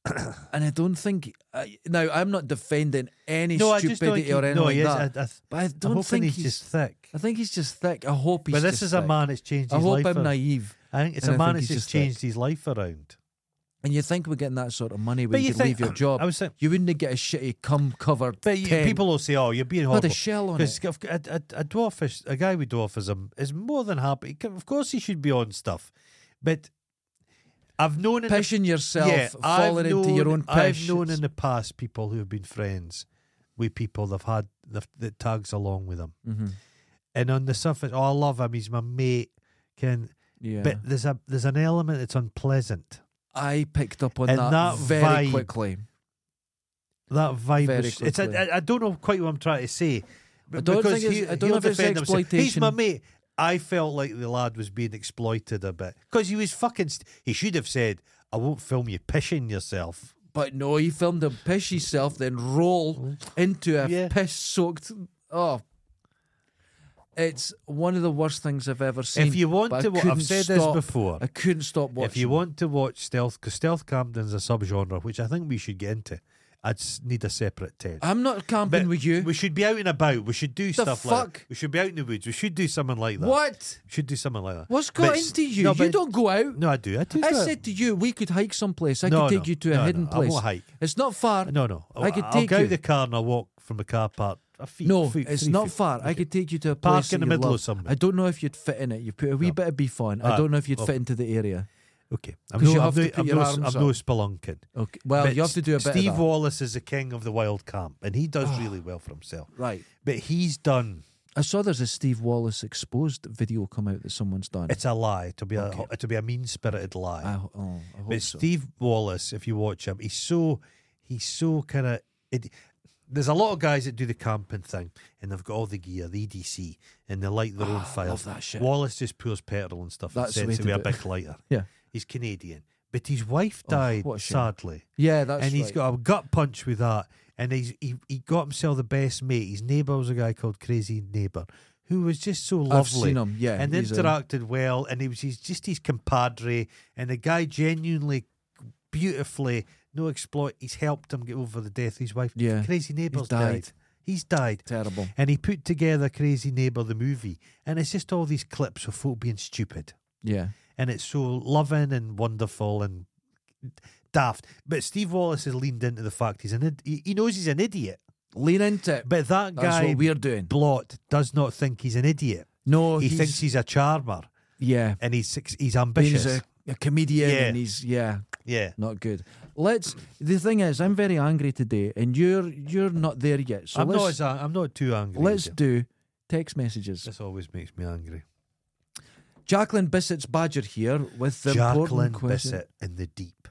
and I don't think uh, now I'm not defending any no, I just don't stupidity think- or anything no, like he is, that. I, I, but I I'm don't hoping think he's, he's. just thick. I think he's just thick. I hope he's. But this just is a thick. man that's changed I his hope life. I'm ar- naive. I think it's and a I man think that's he's just just thick. changed his life around. And you think we're getting that sort of money But when you you could think- leave your job? I was saying, You wouldn't get a shitty cum covered. but you, tent people will say, "Oh, you're being with horrible." a shell on Because it. a, a, a dwarfish, a guy with dwarfism is more than happy. Of course, he should be on stuff, but I've known in the Pissing yourself, yeah, falling I've into known, your own piss. I've known in the past people who have been friends with people they've had the, that tags along with them, Mm-hmm. and on the surface, oh, I love him, he's my mate. Can Yeah. but there's a there's an element that's unpleasant. I picked up on And that, that very vibe- quickly. That vibe, Very is, it's quickly. a, I, I don't know quite what I'm trying to say. I don't because think it's- he- I don't he'll know if it's defend himself. He's exploitation. my mate. I felt like the lad was being exploited a bit because he was fucking. St- he should have said, "I won't film you pissing yourself." But no, he filmed him piss himself, then roll into a Yeah. piss-soaked. Oh, it's one of the worst things I've ever seen. If you want but I to, wa- I've couldn't said stop. this before. I couldn't stop watching. If you want to watch stealth, because stealth camping's a subgenre, which I think we should get into, I'd s- need a separate tent. I'm not camping But with you. We should be out and about. We should do The stuff like fuck? that. We should be out in the woods. We should do something like that. What? We should do something like that. What's got But s- into you? no, you but- don't go out. No, I do. I do. I that. said to you, we could hike someplace. I No, could take no, you to a no, hidden no, I place. won't hike. It's not far. No, no. I could I'll take get you. out the car and I'll walk from the car park. A feet, No, feet, it's three not feet. far. I Okay. could take you to a Park place in that the you middle love. of somewhere. I don't know if you'd fit in it. You put a wee No. bit of beef on. I Ah, don't know if you'd oh. fit into the area. Okay. I'm 'Cause no, you I'm have to no, put I'm your no, arms I'm no up. spelunking. Okay. Well, But you have to do a bit Steve of that. Wallace is the king of the wild camp, and he does really well for himself. Right. But he's done. I saw there's a Steve Wallace exposed video come out that someone's done. It's a lie. To be Okay. a to be a mean spirited lie. I, oh, I hope But so. Steve Wallace, if you watch him, he's so he's so kind of. There's a lot of guys that do the camping thing, and they've got all the gear, the E D C, and they light their own Ah, I fire. love that shit. Wallace just pours petrol and stuff That's the and way sets to it with a do it. big lighter. Yeah. He's Canadian, but his wife Oh, died what a shame. sadly, Yeah, that's and he's right. got a gut punch with that. And he's he, he got himself the best mate. His neighbour was a guy called Crazy Neighbour, who was just so lovely. I've seen him, yeah. and he's a- interacted well, and he was he's just his compadre, and the guy genuinely, beautifully, no exploit. He's helped him get over the death of his wife. Yeah. Crazy Neighbour's died. died. He's died, terrible. and he put together Crazy Neighbour the movie, and it's just all these clips of folk being stupid, Yeah. and it's so loving and wonderful and daft. But Steve Wallace has leaned into the fact he's an id- he he knows he's an idiot, Lean into it. but that That's guy what we're doing. Blot does not think he's an idiot. No, He he's, thinks he's a charmer, yeah. and he's he's He's ambitious. a, a comedian, Yeah. and he's yeah, yeah. not good. Let's. The thing is, I'm very angry today, and you're you're not there yet. So I'm let's not as ang- I'm not too angry. let's as you. do text messages. This always makes me angry. Jacqueline Bissett's Badger here with the Jacqueline important question. Bissett in the deep.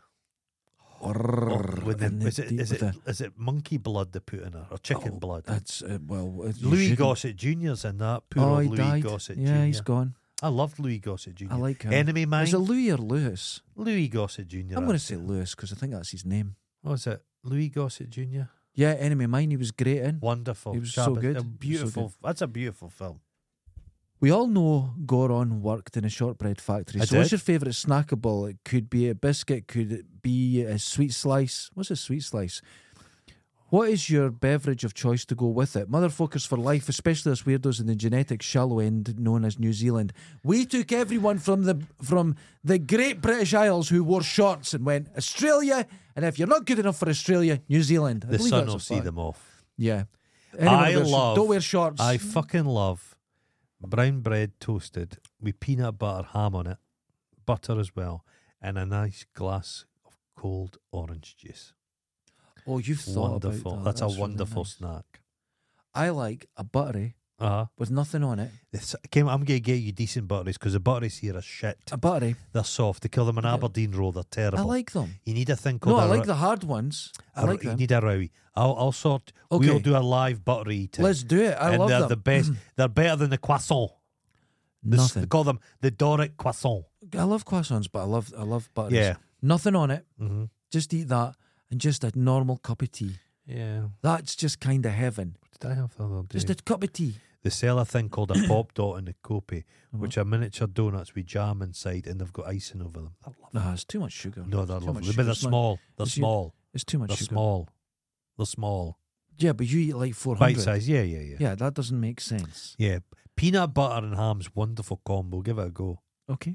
Brrr, With the- in the is it deep is with it is it monkey blood they put in her or chicken Oh, blood? That's uh, well. uh, you Louis shouldn't- Gossett Junior's in that. Poor Oh, old he Louis died. Gossett Yeah, Junior he's gone. I loved Louis Gossett Junior I like him. Enemy Mine. Is it Louis or Lewis? Louis Gossett Junior I'm going to say Lewis because I think that's his name. What was it? Louis Gossett Junior Yeah, Enemy Mine. He was great in. Wonderful. He was so Cabot- good. A He was so beautiful. That's a beautiful film. We all know Goron worked in a shortbread factory. I so, what's did. your favourite snackable? It could be a biscuit, could it be a sweet slice? What's a sweet slice? What is your beverage of choice to go with it? Motherfuckers for life, especially us weirdos in the genetic shallow end known as New Zealand. We took everyone from the from the Great British Isles who wore shorts and went Australia, and if you're not good enough for Australia, New Zealand. I The believe sun that's will a see fact. them off. Yeah. Anyone I who wears- love- Don't wear shorts. I fucking love brown bread toasted with peanut butter ham on it, butter as well, and a nice glass of cold orange juice. oh, you've thought Wonderful. about that. That's, a really wonderful nice. snack. I like a buttery Uh-huh. with nothing on it. This, Kim, I'm going to get you decent butteries because the butteries here are shit. A buttery. They're soft. They kill them in Yeah. Aberdeen roll. They're terrible. I like them. You need a thing called No, I a like ro- the hard ones. I a- like You them. need a rowie. I'll, I'll sort. Okay. We'll do a live buttery eating. Let's do it. I and love they're them. the best. They're better than the croissant. The s- Nothing. They call them the Doric croissant. I love croissants, but I love I love butteries. Yeah. Nothing on it. Mm-hmm. Just eat that and just a normal cup of tea. Yeah. That's just kind of heaven. What did I have the other day? Just a cup of tea. They sell a thing called a pop dot in the Coopy, Uh-huh. which are miniature donuts with jam inside, and they've got icing over them. They're lovely. No, it's too much sugar. No, they're It's too lovely, much but sugar. they're It's not- small. They're it's you- small. It's too much They're sugar. small. They're small. Yeah, but you eat like four Bite hundred. size. Yeah, yeah, yeah, Yeah, that doesn't make sense. Yeah. Peanut butter and ham's wonderful combo. Give it a go. Okay.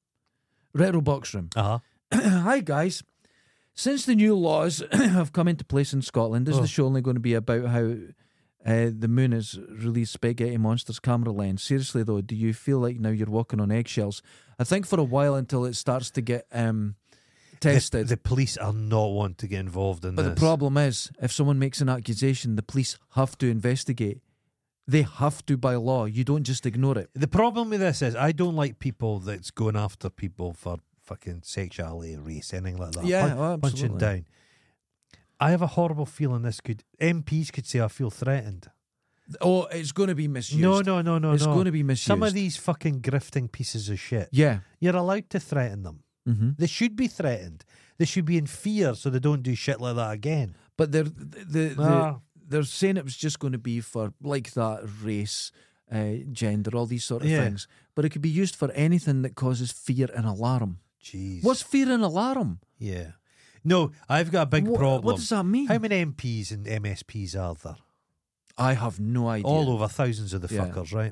Retro Box Room. Uh huh. Hi, guys. Since the new laws have come into place in Scotland, is Oh. the show only going to be about how uh, the moon has released Spaghetti Monster's camera lens? Seriously, though, do you feel like now you're walking on eggshells? I think for a while until it starts to get um, tested. The, the police are not wanting to get involved in but this. the problem is, if someone makes an accusation, the police have to investigate. They have to by law. You don't just ignore it. The problem with this is I don't like people that's going after people for fucking sexuality, race, anything like that. Yeah, Pun- oh, punching absolutely. down. I have a horrible feeling this could M Ps could say I feel threatened. Oh, it's going to be misused. No, no, no, no, It's no. going to be misused. Some of these fucking grifting pieces of shit. Yeah. You're allowed to threaten them. Mm-hmm. They should be threatened. They should be in fear so they don't do shit like that again. But they're the, the, Ah. they're saying it was just going to be for like that race, uh, gender, all these sort of Yeah. things. But it could be used for anything that causes fear and alarm. Jeez. What's fear and alarm? Yeah. No, I've got a big What, problem. what does that mean? How many M Ps and M S Ps are there? I have no idea. All over, thousands of the Yeah. fuckers, right?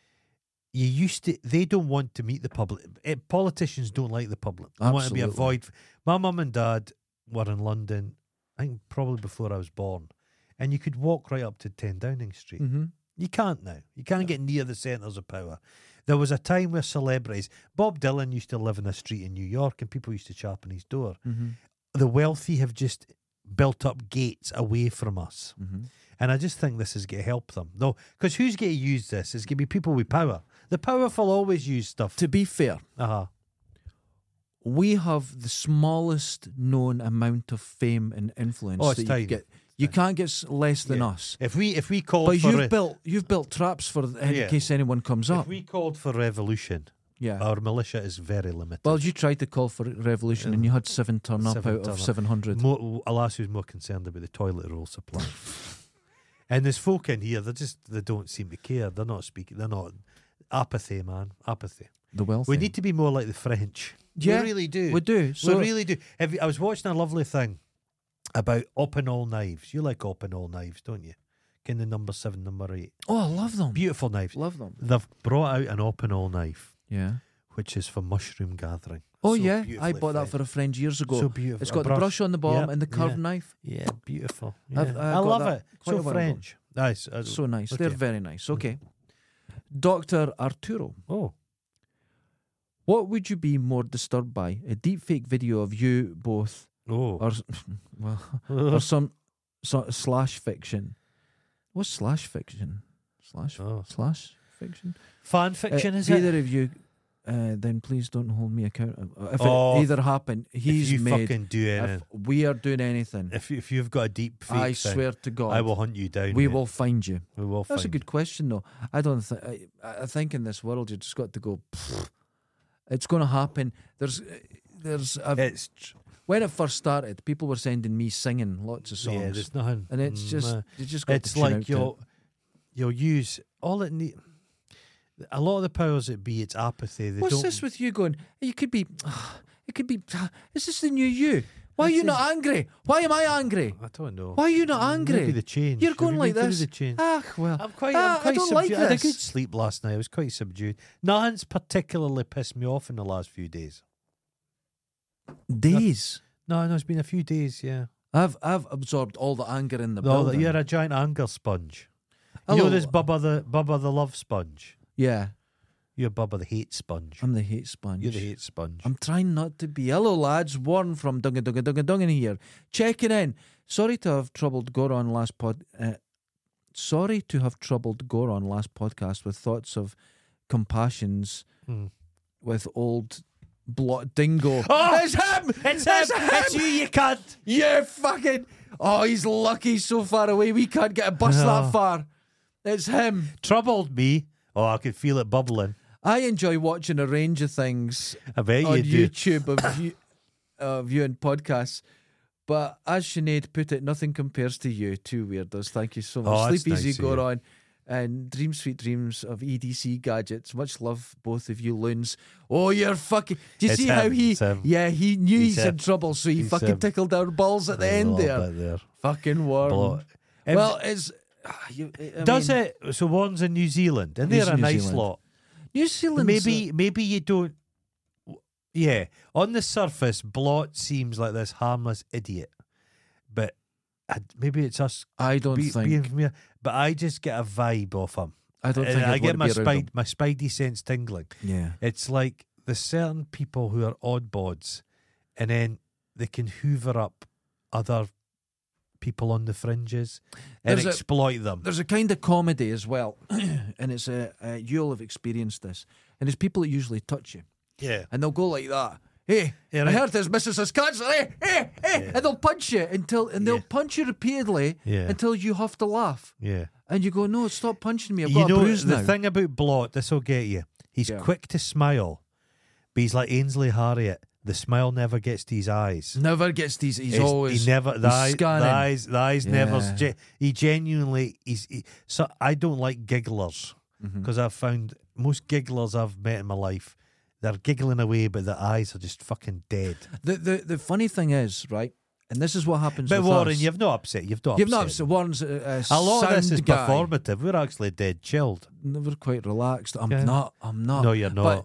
You used to, they don't want to meet the public. Eh, politicians don't like the public. They want to be Absolutely. avoid. My mum and dad were in London, I think probably before I was born, and you could walk right up to ten Downing Street. Mm-hmm. You can't now. You can't get near the centres of power. There was a time where celebrities, Bob Dylan used to live in a street in New York, and people used to chap on his door. Mm-hmm. The wealthy have just built up gates away from us. Mm-hmm. And I just think this is going to help them. No, because who's going to use this? It's going to be people with power. The powerful always use stuff. To be fair, Uh-huh. we have the smallest known amount of fame and influence Oh, it's that you tiny. could get. You can't get s- less than Yeah. us. If we if we called But for you've re- built you've built traps for in Yeah. case anyone comes if up. we called for revolution, Yeah. our militia is very limited. Well, you tried to call for revolution and you had seven turn up Seven out turn of up. seven hundred. More, alas, who's more concerned about the toilet roll supply? And there's folk in here. They just they don't seem to care. They're not speaking. They're not apathy, man. Apathy. The wealthy. We need to be more like the French. Yeah, we really do. We do. So we really do. Have you- I was watching a lovely thing about up and all knives. You like up and all knives, don't you? Kind of number seven, number eight. oh, I love them. Beautiful knives. Love them. They've brought out an up and all knife, Yeah. which is for mushroom gathering. Oh So yeah, I beautifully bought that French. for a friend years ago. So beautiful. It's A got the brush on the bottom Yep, and the curved yeah. knife. Yeah, beautiful. I've- Yeah. I I got love that it. quite a So while ago. French. Nice. I- So nice. okay. They're very nice. Okay. Doctor Arturo, Oh, what would you be more disturbed by? A deep fake video of you both, oh. or well, or some so, slash fiction? What's slash fiction? Slash Oh. slash fiction? Fan fiction, Uh, is either it? of you, uh, then please don't hold me accountable. If Oh, it either happened, he's if you made. fucking do If anything, we are doing anything, if, you, if you've got a deep fake I thing, swear to God, I will hunt you down. we mate. will find you. We will That's a find good question, though. I don't think. I, I think in this world, you just got to go. "Pfft, it's going to happen. There's, there's. I've, It's tr- when it first started, people were sending me singing lots of songs, yeah, there's nothing. and it's Mm, just uh, you just got it's to tune out like to you'll you'll use all it need. A lot of the powers that be, it's apathy. They What's don't. this with you going? You could be. It could be. Is this the new you? Why are This you is- not angry? Why am I angry? I don't know. Why are you not angry? Maybe the change. You're Have going you like been through this. The change? Ah, well. I'm quite. ah, I'm quite I don't subdued. like I had a this. good sleep last night. I was quite subdued. Nothing's particularly pissed me off in the last few days. Days. No, no, it's been a few days. Yeah. I've I've absorbed all the anger in the No, building. you're a giant anger sponge. You Hello. know this Bubba the Bubba the love sponge. Yeah, You're Bubba the hate sponge. I'm the hate sponge. You're the hate sponge. I'm trying not to be. Hello, lads. Warren from Dunga Dunga Dunga Dungan here. Checking in. Sorry to have troubled Goron last pod. Uh, sorry to have troubled Goron last podcast with thoughts of compassions Hmm. with old blot dingo. Oh! It's him. It's him. It's you, you cunt. Yeah, fucking. Oh, he's lucky. He's so far away. We can't get a bus Oh. that far. It's him. Troubled me. Oh, I could feel it bubbling. I enjoy watching a range of things I bet on you do. YouTube of view, uh, viewing podcasts. But as Sinead put it, nothing compares to you. Two weirdos. Thank you so much. Oh, that's Sleep easy, nice of go you. on. And Dream Sweet Dreams of E D C Gadgets. Much love, both of you loons. Oh, you're fucking. Do you It's see him, how he. it's him. Yeah, he knew he's, He's in him. trouble, so he He's fucking him. tickled our balls at the A end little there. bit there. Fucking warm. Blow- Well, it's. ah, You, I Does mean, it? So one's in New Zealand, and He's they're a New nice Zealand. lot. New Zealand. Maybe, maybe you don't. Yeah, on the surface, Blot seems like this harmless idiot, but I, maybe it's us I don't be, think. being familiar. But I just get a vibe off him. I don't And think I I'd get my want to be around spide, my spidey sense tingling. him. Yeah. It's like there's certain people who are oddbods, and then they can hoover up other people on the fringes and There's a- exploit them. There's a kind of comedy as well, and it's a, a you'll have experienced this, and it's people that usually touch you, Yeah, and they'll go like that. Hey, Yeah, I right. heard this missus has cancer. Hey, hey, hey, Yeah. and they'll punch you until, and they'll Yeah. punch you repeatedly Yeah. until you have to laugh, yeah. and you go, no, stop punching me. I've You got know a bruise the now. thing about Blot, this will get you. He's Yeah. quick to smile, but he's like Ainsley Harriott. The smile never gets to his eyes. Never gets these. He's It's- always he never the, he's eye, the scanning. eyes the eyes never Yeah. ge- he genuinely he's he, so I don't like gigglers Mhm. because I've found most gigglers I've met in my life, they're giggling away but the eyes are just fucking dead. The, the the funny thing is, right, and this is what happens. But with Warren, us. you've not upset you've not You've upset not me. upset. Warren's a, a, A lot of this is sound guy. performative. We're actually dead chilled. Never quite relaxed. I'm Yeah. not. I'm not. No, you're not. But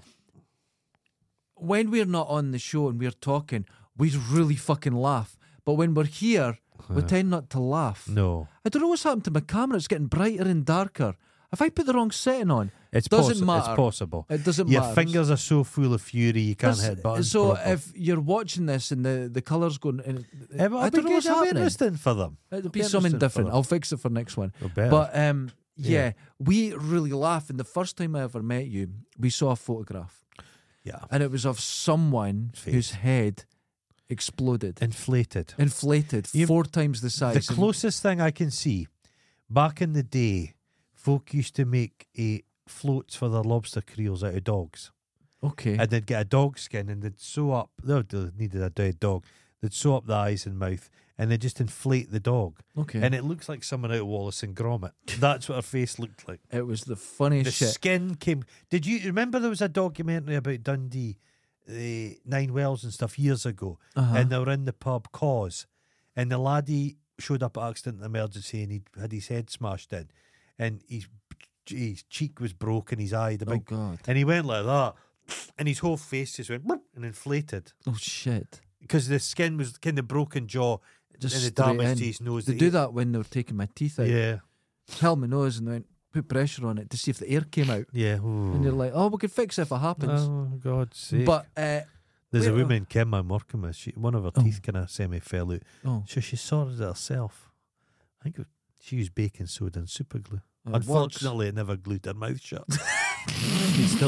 when we're not on the show and we're talking, we really fucking laugh. But when we're here, we tend not to laugh. No. I don't know what's happened to my camera. It's getting brighter and darker. If I put the wrong setting on, It's Doesn't possi- matter. It's possible. it doesn't Your matter. fingers are so full of fury you can't That's- hit buttons. So proper. if you're watching this and the, the colours going, and Eh, but I it'll don't be know what's good, it'll be happening. interesting for them. It'll be be something interesting for different. them. I'll fix it for next one. Well, better. But um, yeah, Yeah. we really laugh. And the first time I ever met you, we saw a photograph, Yeah, and it was of someone Face. whose head exploded, inflated. inflated, You- four times the size. The closest thing I can see, back in the day, folk used to make a floats for their lobster creels out of dogs. Okay. And they'd get a dog skin and they'd sew up, they needed a dead dog, they'd sew up the eyes and mouth and they'd just inflate the dog. okay. And it looks like someone out of Wallace and Gromit. That's what her face looked like. it was the The funniest shit. skin came. Did you remember there was a documentary about Dundee, the Nine Wells and stuff years ago? Uh-huh. And they were in the pub Cause, and the laddie showed up at accident and emergency and he had his head smashed in and his, his cheek was broken, his eye, the Oh big, God. and he went like that and his whole face just went and inflated Oh shit. because the skin was kind of broken jaw Just and the straight damage in. to his nose. They that do he- that when they were taking my teeth out. Yeah, Held my nose and went put pressure on it to see if the air came out. yeah. And you're like, oh, we could fix it if it happens. Oh God's sake! but uh, There's a wait, woman, Kim, I'm working with. She, one of her Oh. teeth kind of semi fell out. oh, So she sorted it herself. I think it- she used baking soda and super glue. it works. Unfortunately, it never glued her mouth shut. She still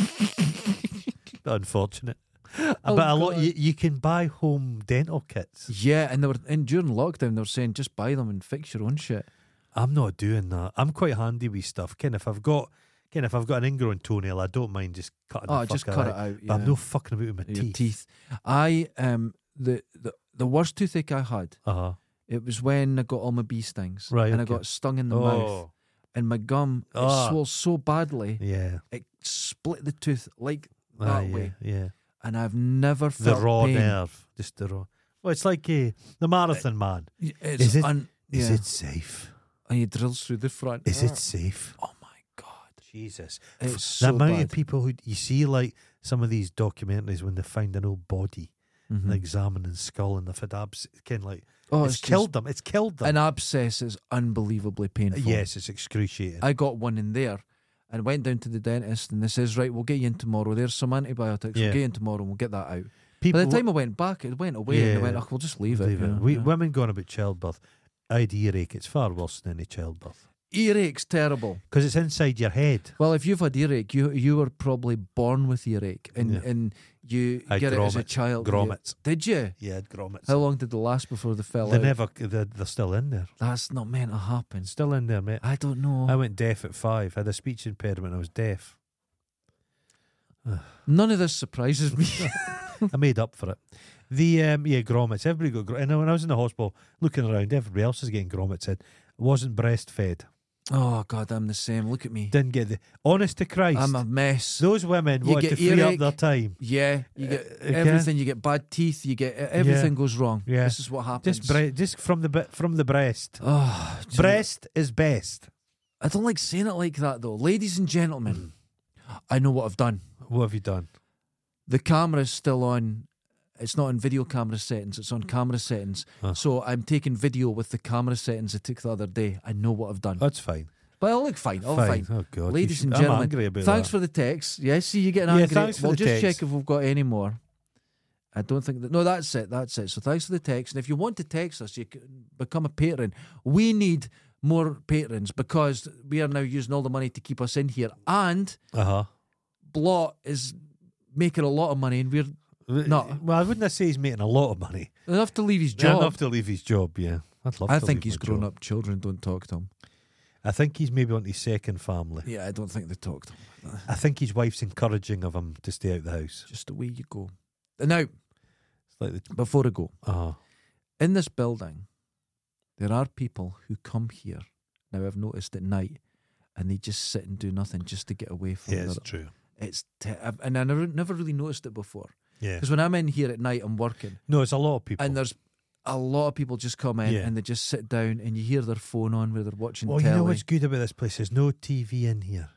speak. Unfortunate. Oh, but a lot, God. you, you can buy home dental kits. Yeah, and they were and during lockdown they were saying just buy them and fix your own shit. I'm not doing that. I'm quite handy with stuff. Ken, if I've got, Ken, if I've got an ingrown toenail, I don't mind just cutting Oh, the just fucker cut out. it out. But I'm yeah. no fucking about with my Your teeth. teeth. I um the, the the worst toothache I had. Uh huh. It was when I got all my bee stings, Right, and I okay. got stung in the mouth, Oh, and my gum it Ah. swelled so badly yeah. it split the tooth like that Ah, yeah, way, yeah. and I've never The felt raw pain. nerve, just the raw. Well, it's like uh, the marathon man. It's Is it- un- Is yeah. it safe? And you drills through the front. Is it safe? Oh my god! Jesus, It's the so amount bad. of people who you see, like some of these documentaries when they find an old body Mhm. and examining skull and they've had abs, kind of like oh, it's, it's, killed them. It's killed Just, them. an abscess is unbelievably painful. Yes, it's excruciating. I got one in there. And went down to the dentist, and they says, "Right, we'll get you in tomorrow. There's some antibiotics. Yeah. We'll get you in tomorrow, and we'll get that out." People, By the time I went back, it went away, and Yeah. they went, "Oh, we'll just leave, leave it." it. Yeah, We, yeah. Women going about childbirth, I had earache. It's far worse than any childbirth Earache's terrible. because it's inside your head. Well, if you've had earache, you you were probably born with earache, and Yeah. and you I had get it as a grommets. child. Grommets. You- did you? Yeah, I had grommets. How long did they last before they fell They out? never. They're, they're still in there. That's not meant to happen. Still in there, mate. I don't know. I went deaf at five. I had a speech impediment. I was deaf. None of this surprises me. I made up for it. The um, yeah, grommets. Everybody got. Gro- and when I was in the hospital looking around, everybody else is getting grommets. In. I wasn't breastfed. Oh God, I'm the same. Look at me. Didn't get the honest to Christ. I'm a mess. Those women You wanted get to free up earache. their time. Yeah, you get Uh, okay. everything. You get bad teeth. You get everything goes wrong. Yeah. This is what happens. Just bre- just from the bit from the breast. Oh, do you know- Breast is best. I don't like saying it like that though. Ladies and gentlemen, I know what I've done. What have you done? The camera's still on. It's not on video camera settings. It's on camera settings. Huh. So I'm taking video with the camera settings I took the other day. I know what I've done. That's fine. But I'll look fine. I'll fine. fine. Oh God, Ladies you and should- I'm gentlemen, angry about thanks that. for the text. Yeah, see you getting Yeah, angry. thanks for we'll the just text. check if we've got any more. I don't think that. No, that's it. That's it. So thanks for the text. And if you want to text us, you can become a patron. We need more patrons because we are now using all the money to keep us in here. And Uh huh. Blot is making a lot of money, and we're No. Well, I wouldn't say he's making a lot of money. enough to leave his Yeah, job. enough to leave his job. Yeah, I'd love. I to think leave he's my grown job. up. Children don't talk to him. I think he's maybe on his second family. Yeah, I don't think they talk to him. I think his wife's encouraging of him to stay out the house. Just the way you go. Now, It's like the before I go, uh in this building, there are people who come here. Now, I've noticed at night, and they just sit and do nothing just to get away from yeah, their. it's true. It's te- I've- and I never, never really noticed it before. Yeah, Because when I'm in here at night, I'm working, no, it's a lot of people. and there's a lot of people just come in Yeah. and they just sit down, and you hear their phone on where they're watching well, telly. you know what's good about this place? There's no T V in here,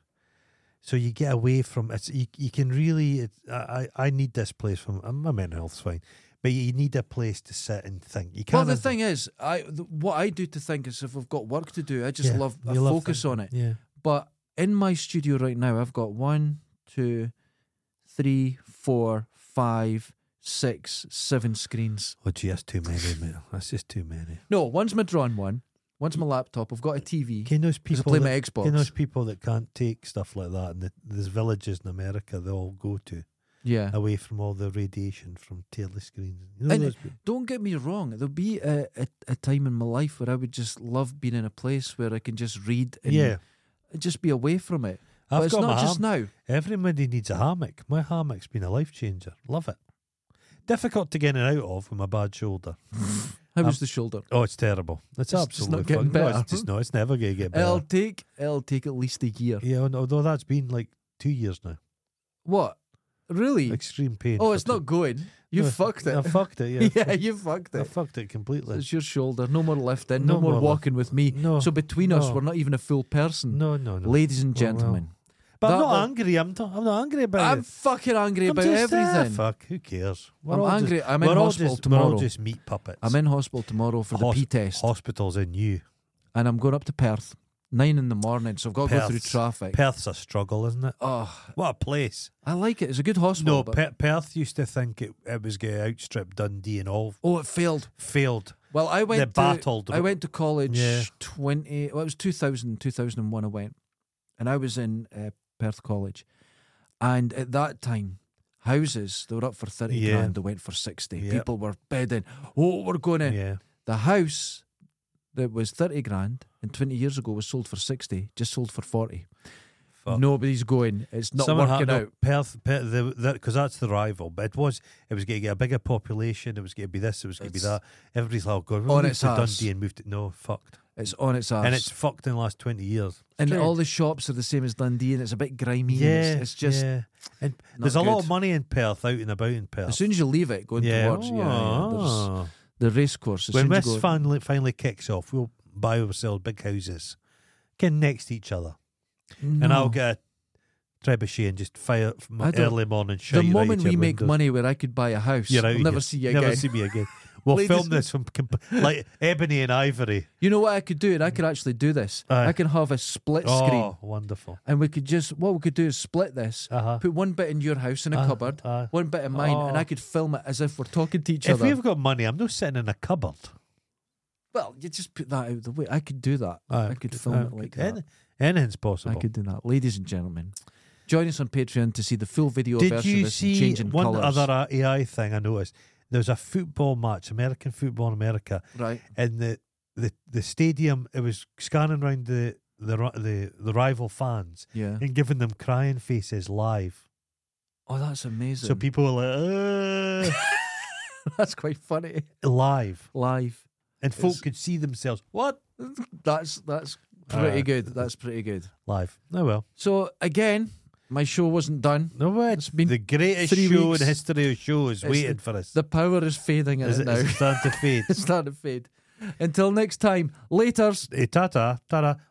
so you get away from it. You, you can really. It, I I I need this place from. My mental health's fine, but you need a place to sit and think. You Well, can't. the have- thing is, I th- what I do to think is if I've got work to do, I just Yeah, love I you love focus thinking. on it. Yeah, But in my studio right now, I've got one, two, three, four, five, six, seven screens. oh gee, that's too many, mate. That's just too many. No, one's my drawn one. One's my laptop. I've got a T V. Can those Because I people play that, my can those Xbox. people that can't take stuff like that, and the, there's villages in America they all go to Yeah. away from all the radiation from telescreens. You know And those people? Don't get me wrong. There'll be a, a, a time in my life where I would just love being in a place where I can just read and Yeah, just be away from it. I've but it's got not my just ham- now. Everybody needs a hammock. My hammock's been a life changer. Love it. Difficult to get it out of with my bad shoulder. How Um, was the shoulder? Oh, it's terrible. It's, It's just absolutely not getting fucking- no, better. it's just no, it's never going to get better. It'll take it'll take at least a year. yeah, and although that's been like two years now. What? Really? Extreme pain. Oh, for it's two- not going. You No, fucked it. I fucked it. Yeah, yeah, you fucked I it. fucked it completely. It's your shoulder. No more lifting. No, No more more walking with me. No, So between us, no. we're not even a full person. no, no, no. Ladies and Oh, well. gentlemen, But I'm that not was- angry. I'm, not, I'm not angry about I'm it. fucking angry I'm about just, ah, everything. fuck, who cares? We're I'm all angry. Just, I'm in we're all hospital just, tomorrow. We're all just meat puppets. I'm in hospital tomorrow for the Hos- P test, Hospital's in you. and I'm going up to Perth, nine in the morning. So I've got to go through Perth's- traffic. Perth's a struggle, isn't it? Oh, What a place. I like it. It's a good hospital. No, but- Pe- Perth used to think it, it was going to outstrip Dundee and all oh, it failed. failed. Well, I went They to battled. I went to college Yeah. twenty. Well, it was two thousand, two thousand one I went, and I was in uh, Perth College, and at that time, houses they were up for thirty Yeah. grand. They went for sixty. Yep. People were bedding. Oh, we're going to Yeah. the house that was thirty grand and twenty years ago was sold for sixty. Just sold for forty. Fuck. Nobody's going. It's not Someone working had- no, out. Perth, Perth, because that's the rival. But it was, it was going to get a bigger population. It was going to be this. It was going to be It's that. Everybody's like, "God, on we'll move its to arse. Dundee and moved it." No, fucked. It's on its ass. And it's fucked in the last twenty years. and Strange. all the shops are the same as Dundee, and it's a bit grimy. yeah, and it's, it's just yeah. And not there's a lot good. of money in Perth, out and about in Perth. As soon as you leave it, going yeah. towards yeah, yeah, there's Oh. the race course. As When soon as this you go, finally finally kicks off, we'll buy ourselves big houses, get next to each other, and No. I'll get a trebuchet and just fire from I don't- early morning. the shite right moment at we your make windows. money where I could buy a house, You're out I'll of never here. see you Never again. see me again. We'll Ladies film and- this from comp- like Ebony and Ivory. You know what I could do, and I could actually do this. Aye. I can have a split screen, Oh, wonderful. and we could just what we could do is split this, Uh-huh. put one bit in your house in a Uh, cupboard, uh. one bit in mine, and Oh. I could film it as if we're talking to each If other. we've got money, I'm not sitting in a cupboard. Well, you just put that out the way. I could do that. Aye, I could uh, film it like any- that. Anything's possible. I could do that. Ladies and gentlemen, join us on Patreon to see the full video Did version you of this and see changing one colours. other A I thing I noticed? There was a football match, American football in America, Right. and the, the, the stadium, it was scanning around the, the, ri- the, the rival fans Yeah. and giving them crying faces live. Oh, that's amazing. So people were like, That's quite funny. uh, live. Live. And folk It's- could see themselves. What? That's that's pretty Uh, good. That's pretty good. Live. Oh well. So again, my show wasn't done. No way. It's been the greatest three show weeks. in history of shows It's waiting for us. The power is fading in Is it it, now. is it starting to fade? It's starting to fade. Until next time, laters. Hey, ta-ta, ta-ta.